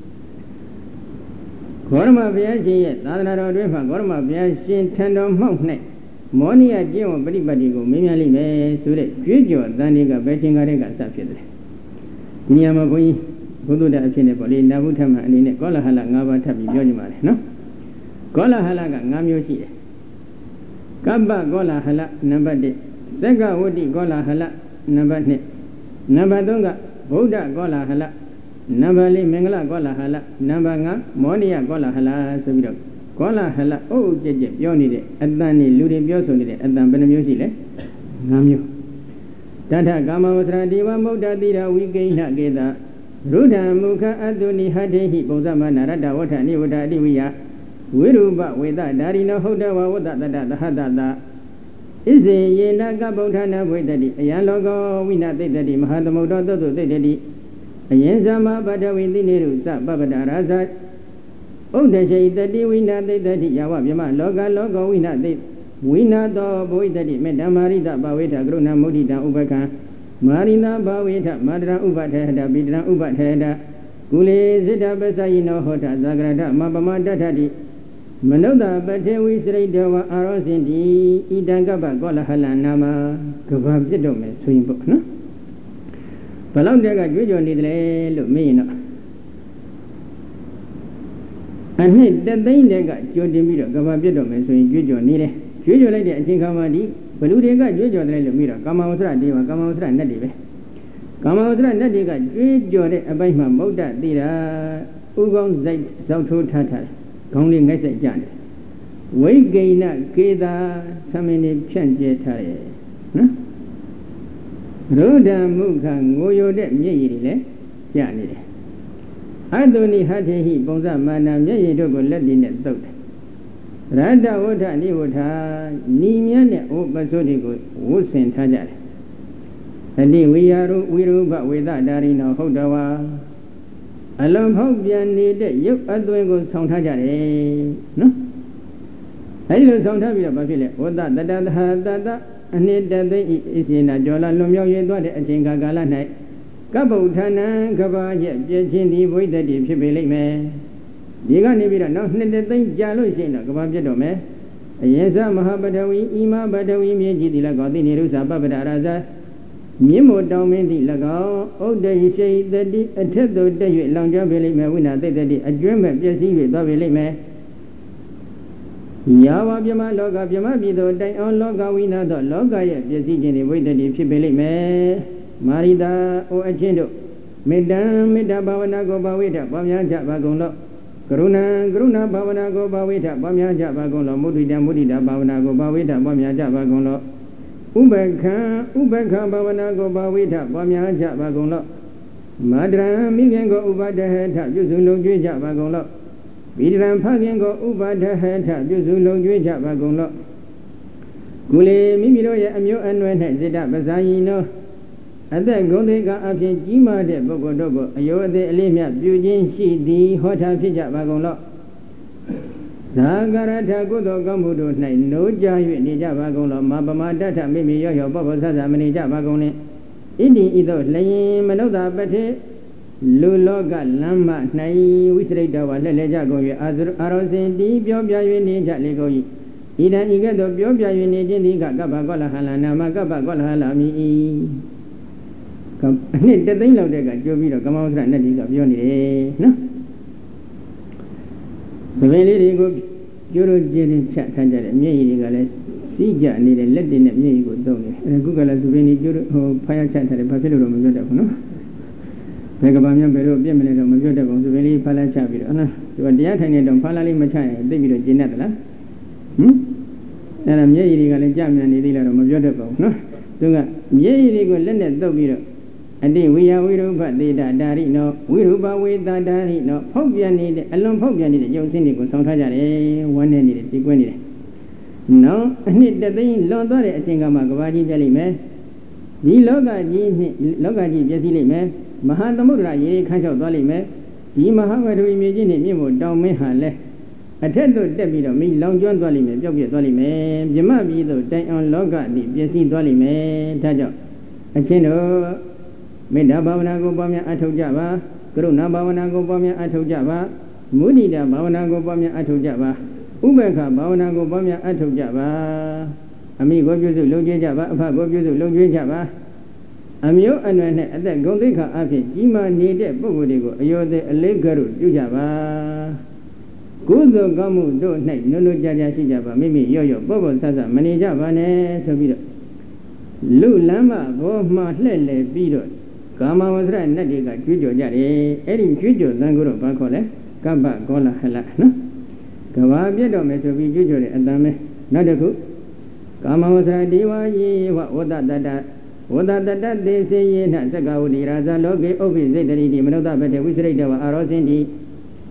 ဂေါရမဘုရားရှင်ရဲ့သာသနာတော်အတွင်းမှာဂေါရမဘုရားရှင်ထံတော်မှောက်၌မောနိယကျင့်ဝတ်ပฏิပတ်တွေကိုမင်းများလိမ့်မယ်ဆိုတဲ့ကြွေးကြော်သံတွေကဘယ်ချိန်ကတည်းကစဖြစ်တယ်ဒီနေရာမှာဘုန်းကြီးဘုဒ္ဓတဲ့အဖြစ်နဲ့ပေါ့လေနာဘုထမအနေနဲ့ကောလဟလ၅ပါးထပ်ပြီးပြောကြပါမယ်နော်ကောလဟလက၅မျိုးရှိတယ်ကပ္ပကောလဟလနံပါတ်၁သက္ကဝတ္တိကောလဟလနံပါတ်၂နံပါတ်၃ကဗုဒ္ဓကောလဟလနံပါတ်၄မင်္ဂလကောလဟလနံပါတ်၅မောနိယကောလဟလဆိုပြီးတော့ကောလဟလအုပ်အုပ်ကျက်ကျက်ပြောနေတဲ့အတန်နဲ့လူတွေပြောဆိုနေတဲ့အတန်ဘယ်နှမျိုးရှိလဲ၅မျိုးတထကာမဝဆရာဒေဝမௌဒ္ဒတိရဝိကိဏကေတရုဒ္ဓမုခအတုနိဟတေဟိပုံသမနာရတ္တဝဋ္ဌနိဝဋ္ဌအတိဝိယဝိရုပဝေဒဒါရိနောဟုတ်တဝဝတ္တတတသဟတတဣဇေယေနကဗုဒ္ဓနာဝိတ္တိအယံလောကောဝိနသိတ္တိမဟာသမုဒ္ဒောသုတ်သိတ္တိအယံဇမပတဝိတိနေရုသပပဒရာဇဥဒ္ဒရှိတတိဝိနသိတ္တိယဝဗြမလောကလောကောဝိနသိဝိနသောဘဝိတ္တိမေတ္တမာရိတဘဝေထကရုဏမုဒိတံဥပကံမာရိနာဘဝေထမာတရံဥပထေဟတပိတရံဥပထေဟတကုလေစိတ္တပသယိနောဟောထသဂရထမပမတထတိမနုဿပထေဝိစရိတဝအာရောစင်တိဣတံကပ္ပကောလဟလနာမကဘာပြစ်တော့မယ်ဆိုရင်ပေါ့နော်ဘလောက်တည်းကကြွေးကြော်နေတယ်လို့မေးရင်တော့အနှစ်တသိန်းတည်းကကြိုတင်ပြီးတော့ကဘာပြစ်တော့မယ်ဆိုရင်ကြွေးကြော်နေတယ်ကြွေးကြော်လိုက်တဲ့အချိန်ခါမှဒီဘလူတွေကကြွေးကြော်တယ်လို့မေးတော့ကာမဝဆရတေဝကာမဝဆရနတ်တွေပဲကာမဝဆရနတ်တွေကကြွေးကြော်တဲ့အပိုင်းမှာမௌဒ္ဒတိတာဥကောင်းစိုက်ဇောက်ထိုးထားထားခေါင်းလေးငိုက်ဆိုင်ကြတယ်ဝိကိဏကေတာသမင်းလေးဖြန့်ကျဲထားတယ်နော်ရုဒ္ဓမုခငိုယိုတဲ့မျက်ရည်တွေလည်းကျနေတယ်အတုနိဟထေဟိပုံစမာနာမျက်ရည်တို့ကိုလက်တည်နဲ့သုတ်တယ်ရတ္တဝဋ္ဌနိဝဋ္ဌနီမြန်းတဲ့ဥပ္ပစိုးတွေကိုဝုဆင်ထားကြတယ်အတိဝိယာရုဝိရုပဝေဒဒါရိနောဟုတ်တော်ဝါအလုံးဖောက်ပြန်နေတဲ့ရုပ်အသွင်ကိုဆောင်ထားကြတယ်နော်အဲဒီလိုဆောင်ထားပြီးတော့ဘာဖြစ်လဲဝတ္တတတသဟတတအနှစ်တသိဣဣစေနာကျော်လာလွန်မြောက်ရသွားတဲ့အချိန်ကာလ၌ကပ္ပုဌာနံကဘာရဲ့ပြည့်ချင်းဒီဝိတ္တိဖြစ်ပေလိမ့်မယ်ဒီကနေပြီးတော့နောက်နှစ်တသိကြာလို့ရှိရင်တော့ကဘာပြတ်တော့မယ်အယေသမဟာပတဝီဣမပတဝီမြေကြီးတိလကောတိနေရုသပပဒရာဇမြင့်မို့တောင်းမင်းသည့်၎င်းဥဒ္ဒယရှိတတိအထက်သို့တက်၍လောင်ကျွမ်းပေလိမ့်မယ်ဝိနာသိတ္တိအကျွမ်းမဲ့ပျက်စီး၍သွားပေလိမ့်မယ်ယာဝပြမလောကပြမပြည်သို့တိုင်အောင်လောကဝိနာသောလောကရဲ့ပျက်စီးခြင်းတွေဝိတ္တိဖြစ်ပေလိမ့်မယ်မာရိတာအိုအချင်းတို့မေတ္တံမေတ္တာဘာဝနာကိုဘာဝိထပွားများကြပါကုန်လောကရုဏံကရုဏာဘာဝနာကိုဘာဝိထပွားများကြပါကုန်လောမုဒိတံမုဒိတာဘာဝနာကိုဘာဝိထပွားများကြပါကုန်လောဥပ္ပခံဥပ္ပခံဘာဝနာကိုဘာဝိထပွားများကြပါကုန်လောမာတရံမိခင်ကိုဥပဒဟထပြုစုလုံကျွေးကြပါကုန်လောဗိဒရံဖခင်ကိုဥပဒဟထပြုစုလုံကျွေးကြပါကုန်လောကုလေမိမိတို့ရဲ့အမျိုးအနွယ်၌စေတပဇာယီနောအသက်ဂုဏ်သိက္ခာအဖြစ်ကြီးမားတဲ့ပုဂ္ဂိုလ်တို့ကိုအယောအသေးအလေးမြတ်ပြုခြင်းရှိသည်ဟောထားဖြစ်ကြပါကုန်လောဇာကရထကုသိုလ်ကောင်းမှုတို့၌နိုးကြ၍နေကြပါကုန်လောမပမာတထမိမိရောရောဘောဘောဆဆမနေကြပါကုန်နှင့်ဣတိဤသို့လျင်မနုဿပတိလူလောကလမ်းမ၌ဝိသရိတဝါလှည့်လဲကြကုန်၍အာရောစင်တီပြောပြ၍နေကြလေကုန်၏ဤတံဤကဲ့သို့ပြောပြ၍နေခြင်းသည်ကကပ္ပကောလဟလနာမကပ္ပကောလဟလမိ၏အနှစ်တသိန်းလောက်တဲ့ကကြိုးပြီးတော့ကမောသရနဲ့ဒီကပြောနေတယ်နော်သဘင်လေးတွေကိုကျိုးတို့ကျင်းချင်းဖြတ်ထားကြတယ်မျက်ရည်တွေကလည်းစီးကြနေတဲ့လက်တွေနဲ့မျက်ရည်ကိုတုံးနေအဲခုကလည်းသဘင်လေးကျိုးတို့ဟိုဖားရချက်ထားတယ်ဘာဖြစ်လို့တော့မပြောတတ်ဘူးနော်ဘယ်ကဘာမှဘယ်တော့ပြည့်မလဲတော့မပြောတတ်ဘူးသဘင်လေးဖားလာချပြီးတော့ဟနော်သူကတရားထိုင်နေတော့ဖားလာလေးမချရင်သိပြီးတော့ကျင်းတတ်သလားဟမ်အဲ့ဒါမျက်ရည်တွေကလည်းကြမြန်နေသေးလားတော့မပြောတတ်ပါဘူးနော်သူကမျက်ရည်တွေကိုလက်နဲ့တုပ်ပြီးတော့အတိဝိယဝိရုပသေတဒါရိနောဝိရုပဝေတဒါရိနောဖောက်ပြန်နေတဲ့အလွန်ဖောက်ပြန်နေတဲ့ယုံစင်းတွေကိုဆောင်ထားကြတယ်ဝမ်းနေနေတယ်ဒီကွင်းနေတယ်နောက်အနှစ်တသိန်းလွန်သွားတဲ့အချိန်ကမှကဘာကြီးပြလိမ့်မယ်ဒီလောကကြီးနှင့်လောကကြီးပြည့်စည်လိမ့်မယ်မဟာသမုဒ္ဒရာရေခန်းလျှောက်သွားလိမ့်မယ်ဒီမဟာဝတ္ထုမြေကြီးနှင့်မြင့်မို့တောင်မင်းဟာလဲအထက်သို့တက်ပြီးတော့မိလောင်ကျွမ်းသွားလိမ့်မယ်ပျောက်ပြက်သွားလိမ့်မယ်မြမပြည်သို့တိုင်အောင်လောကသည်ပြည့်စည်သွားလိမ့်မယ်ဒါကြောင့်အချင်းတို့မေတ္တာဘာဝနာကိုပွားများအထောက်ကြပါကရုဏာဘာဝနာကိုပွားများအထောက်ကြပါမုဒိတာဘာဝနာကိုပွားများအထောက်ကြပါဥပ္ပခဘာဝနာကိုပွားများအထောက်ကြပါအမိကိုပြုစုလုံခြုံကြပါအဖကိုပြုစုလုံခြုံကြပါအမျိုးအနွယ်နဲ့အသက်ဂုဏ်သိက္ခာအဖြစ်ကြီးမားနေတဲ့ပုဂ္ဂိုလ်တွေကိုအယောသေးအလေးကရုပြုကြပါကုသိုလ်ကောင်းမှုတို့၌နုနုကြကြရှိကြပါမိမိရော့ရော့ပေါ့ပေါ့ဆဆမနေကြပါနဲ့ဆိုပြီးတော့လူလမ်းမဘောမှလှဲ့လေပြီးတော့ကာမဝဇ္ဇရနတ်တွေကကြွေးကြော်ကြတယ်အဲ့ဒီကြွေးကြော်သံကိုတော့ဘာခေါ်လဲကပ္ပကောလဟလနော်ကဘာပြတ်တော့မယ်ဆိုပြီးကြွေးကြော်တဲ့အတန်ပဲနောက်တစ်ခုကာမဝဇ္ဇရဒီဝါယေဝဝတ္တတတဝတ္တတတသေစေယေနသက္ကဝတိရာဇလောကေဥပ္ပိစိတ်တရိတိမနုဿပတေဝိစရိတဝအာရောစင်တိ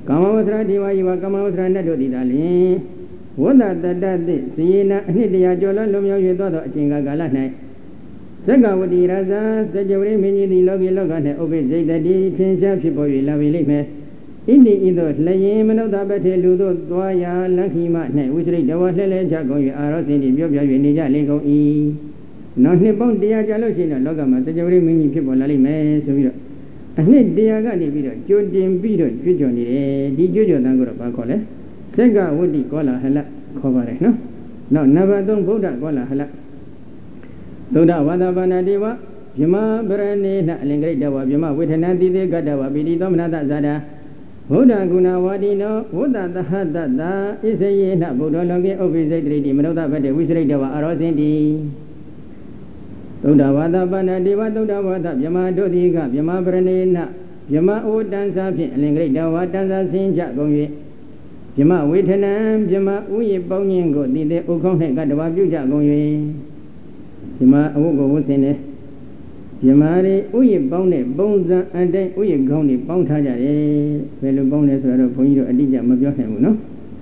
Kamavasra Diva Kamavasra Nadodidali Wanda Dadi Sina Nidia Jola Lumio Yudo Chinga Galane Sagawadi Raza Sajawri Mini the Logi Logane Obi Zedadi Tinsha People Lavili Indi Ido Layim Noda Bete Ludo Dwaya Lakima Ne which read the Wasele Jago Aros in the Bioga Nija Lego E Non Nippon Dia Jalosina Logama Sajawri Mini People Lalime Suvio I need Diagani video, Judin video, Jujoni, the Jujo Nangura Bacole. Sega would be Gola Hela cover, no? No, never don't go that Gola Hela. Doda Wadabana Diva, Jima Brani, Lingre Dawa, Jima, with an anti de Gadawa, Bidi Domnada Zada, Huda Guna Wadino, Huda the Hada, is a yena, Budologi, Obizadri, Minoda, but the Wizard Dawa Arosindi. Doda Wadabana Diva, Doda Wada, Jama Dodiga, Jama Branina, Jama O Danza, Lingre Dawa Danza Sinja Gongi, Jama Wittenham, Jama Uye Boningo, the Ukon Gadawa Buja Gongi, Jama Ugo Wutene, Jamari Uye Bone, Bones and then Uye Goni, Bontaja, Velu Bones were a Puyo Adija Majoham, no?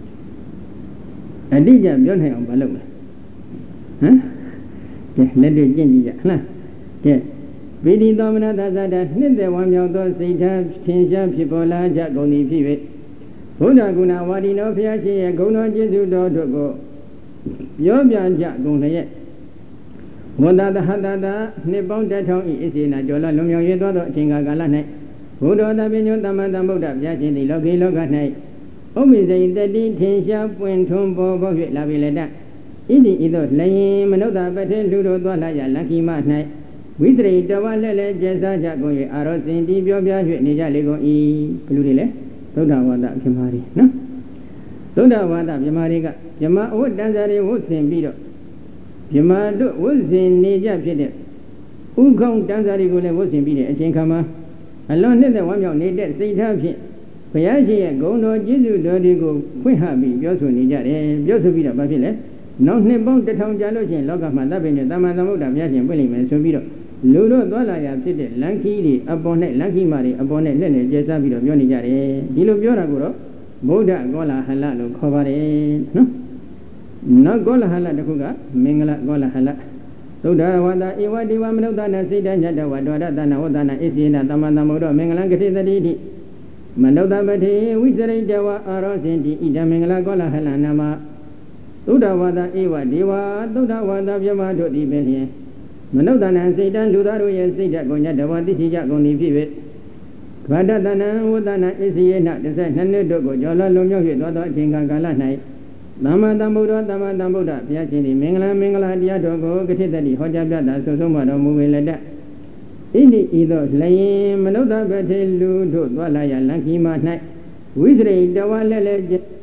Adija Bionham Baloo. Huh? Let it change. Yes. Bidi Domina Dazada, Ninde one Yodo, Sita, Tinsha, Pipola, Jagoni Pivet. Huda Guna Wadino Piachi, Gono Jesu Dogo. Yobian Jagona yet. Wanda the Hadada, Nippon Deton is in a Jola Lumio Yedo, Chinga Galane. Hudo da Bino Damada Buddha, Yachi, the Logi Logane. Omi the Dedi, Tinsha, Puentumbo, La Villeda. Idi Ido, Lay, Manoda, Betel, Ludo, Dwalaya, Lucky Matnight. We trade the one lele, Jessa, Jago, Aros, in Dibia, Nija Lego E. Plurile, Toda Wada, Jamari, no? Toda Wada, Jamariga, Jama would Danzari would sing Bido. Jama would sing Nija Pide. Ukong Danzari would sing Bide, and Chinkama. Alone in the one you needed, say, Tapi. Payaji, go no Jesu, Dodigo, Quihabi, Josu Nija, Josu Bida Babile. No Nippon the town Jalojin, Logama, Damamuda, Yashin, William, and Subiro. Ludo Dolaya City, Lanky, Abonnet, Lanky Mari, Abonnet, Lene, Jesabiro, Yonijare, Dilo Bioraguro, Boda, Gola Halalo, Covare, no? No Gola Hala the Kuga, Mingala Gola Hala. Toda Wada, Iwadi Wamodana, Sida, Jada, Wadana, Wadana, Isina, Damanamodo, Mengalangati, the Didi. Manoda Bati, Wizard Jawa, Arosinti, Ida Mingala Gola Hala Nama. Tuda Wada Ewa Diva, Tuda Wada Yamato di Belia. Manodana Satan, Ludaru, and Sita Gonya, the one this is Jagoni Pivot. Vadana, Wadana is not the same, Nando, Jola Lumio, Dodo, Jinga Galana. Dama Dambuda, Dama Dambuda, Piachini, Mingla, Mingla, Diadogo, Getty, Hojabada, so somewhat moving like that. Indi Ido, Lay, Manoda Betel, Ludo, Dwalaya, Lucky Matnight. Wizard, the one legend.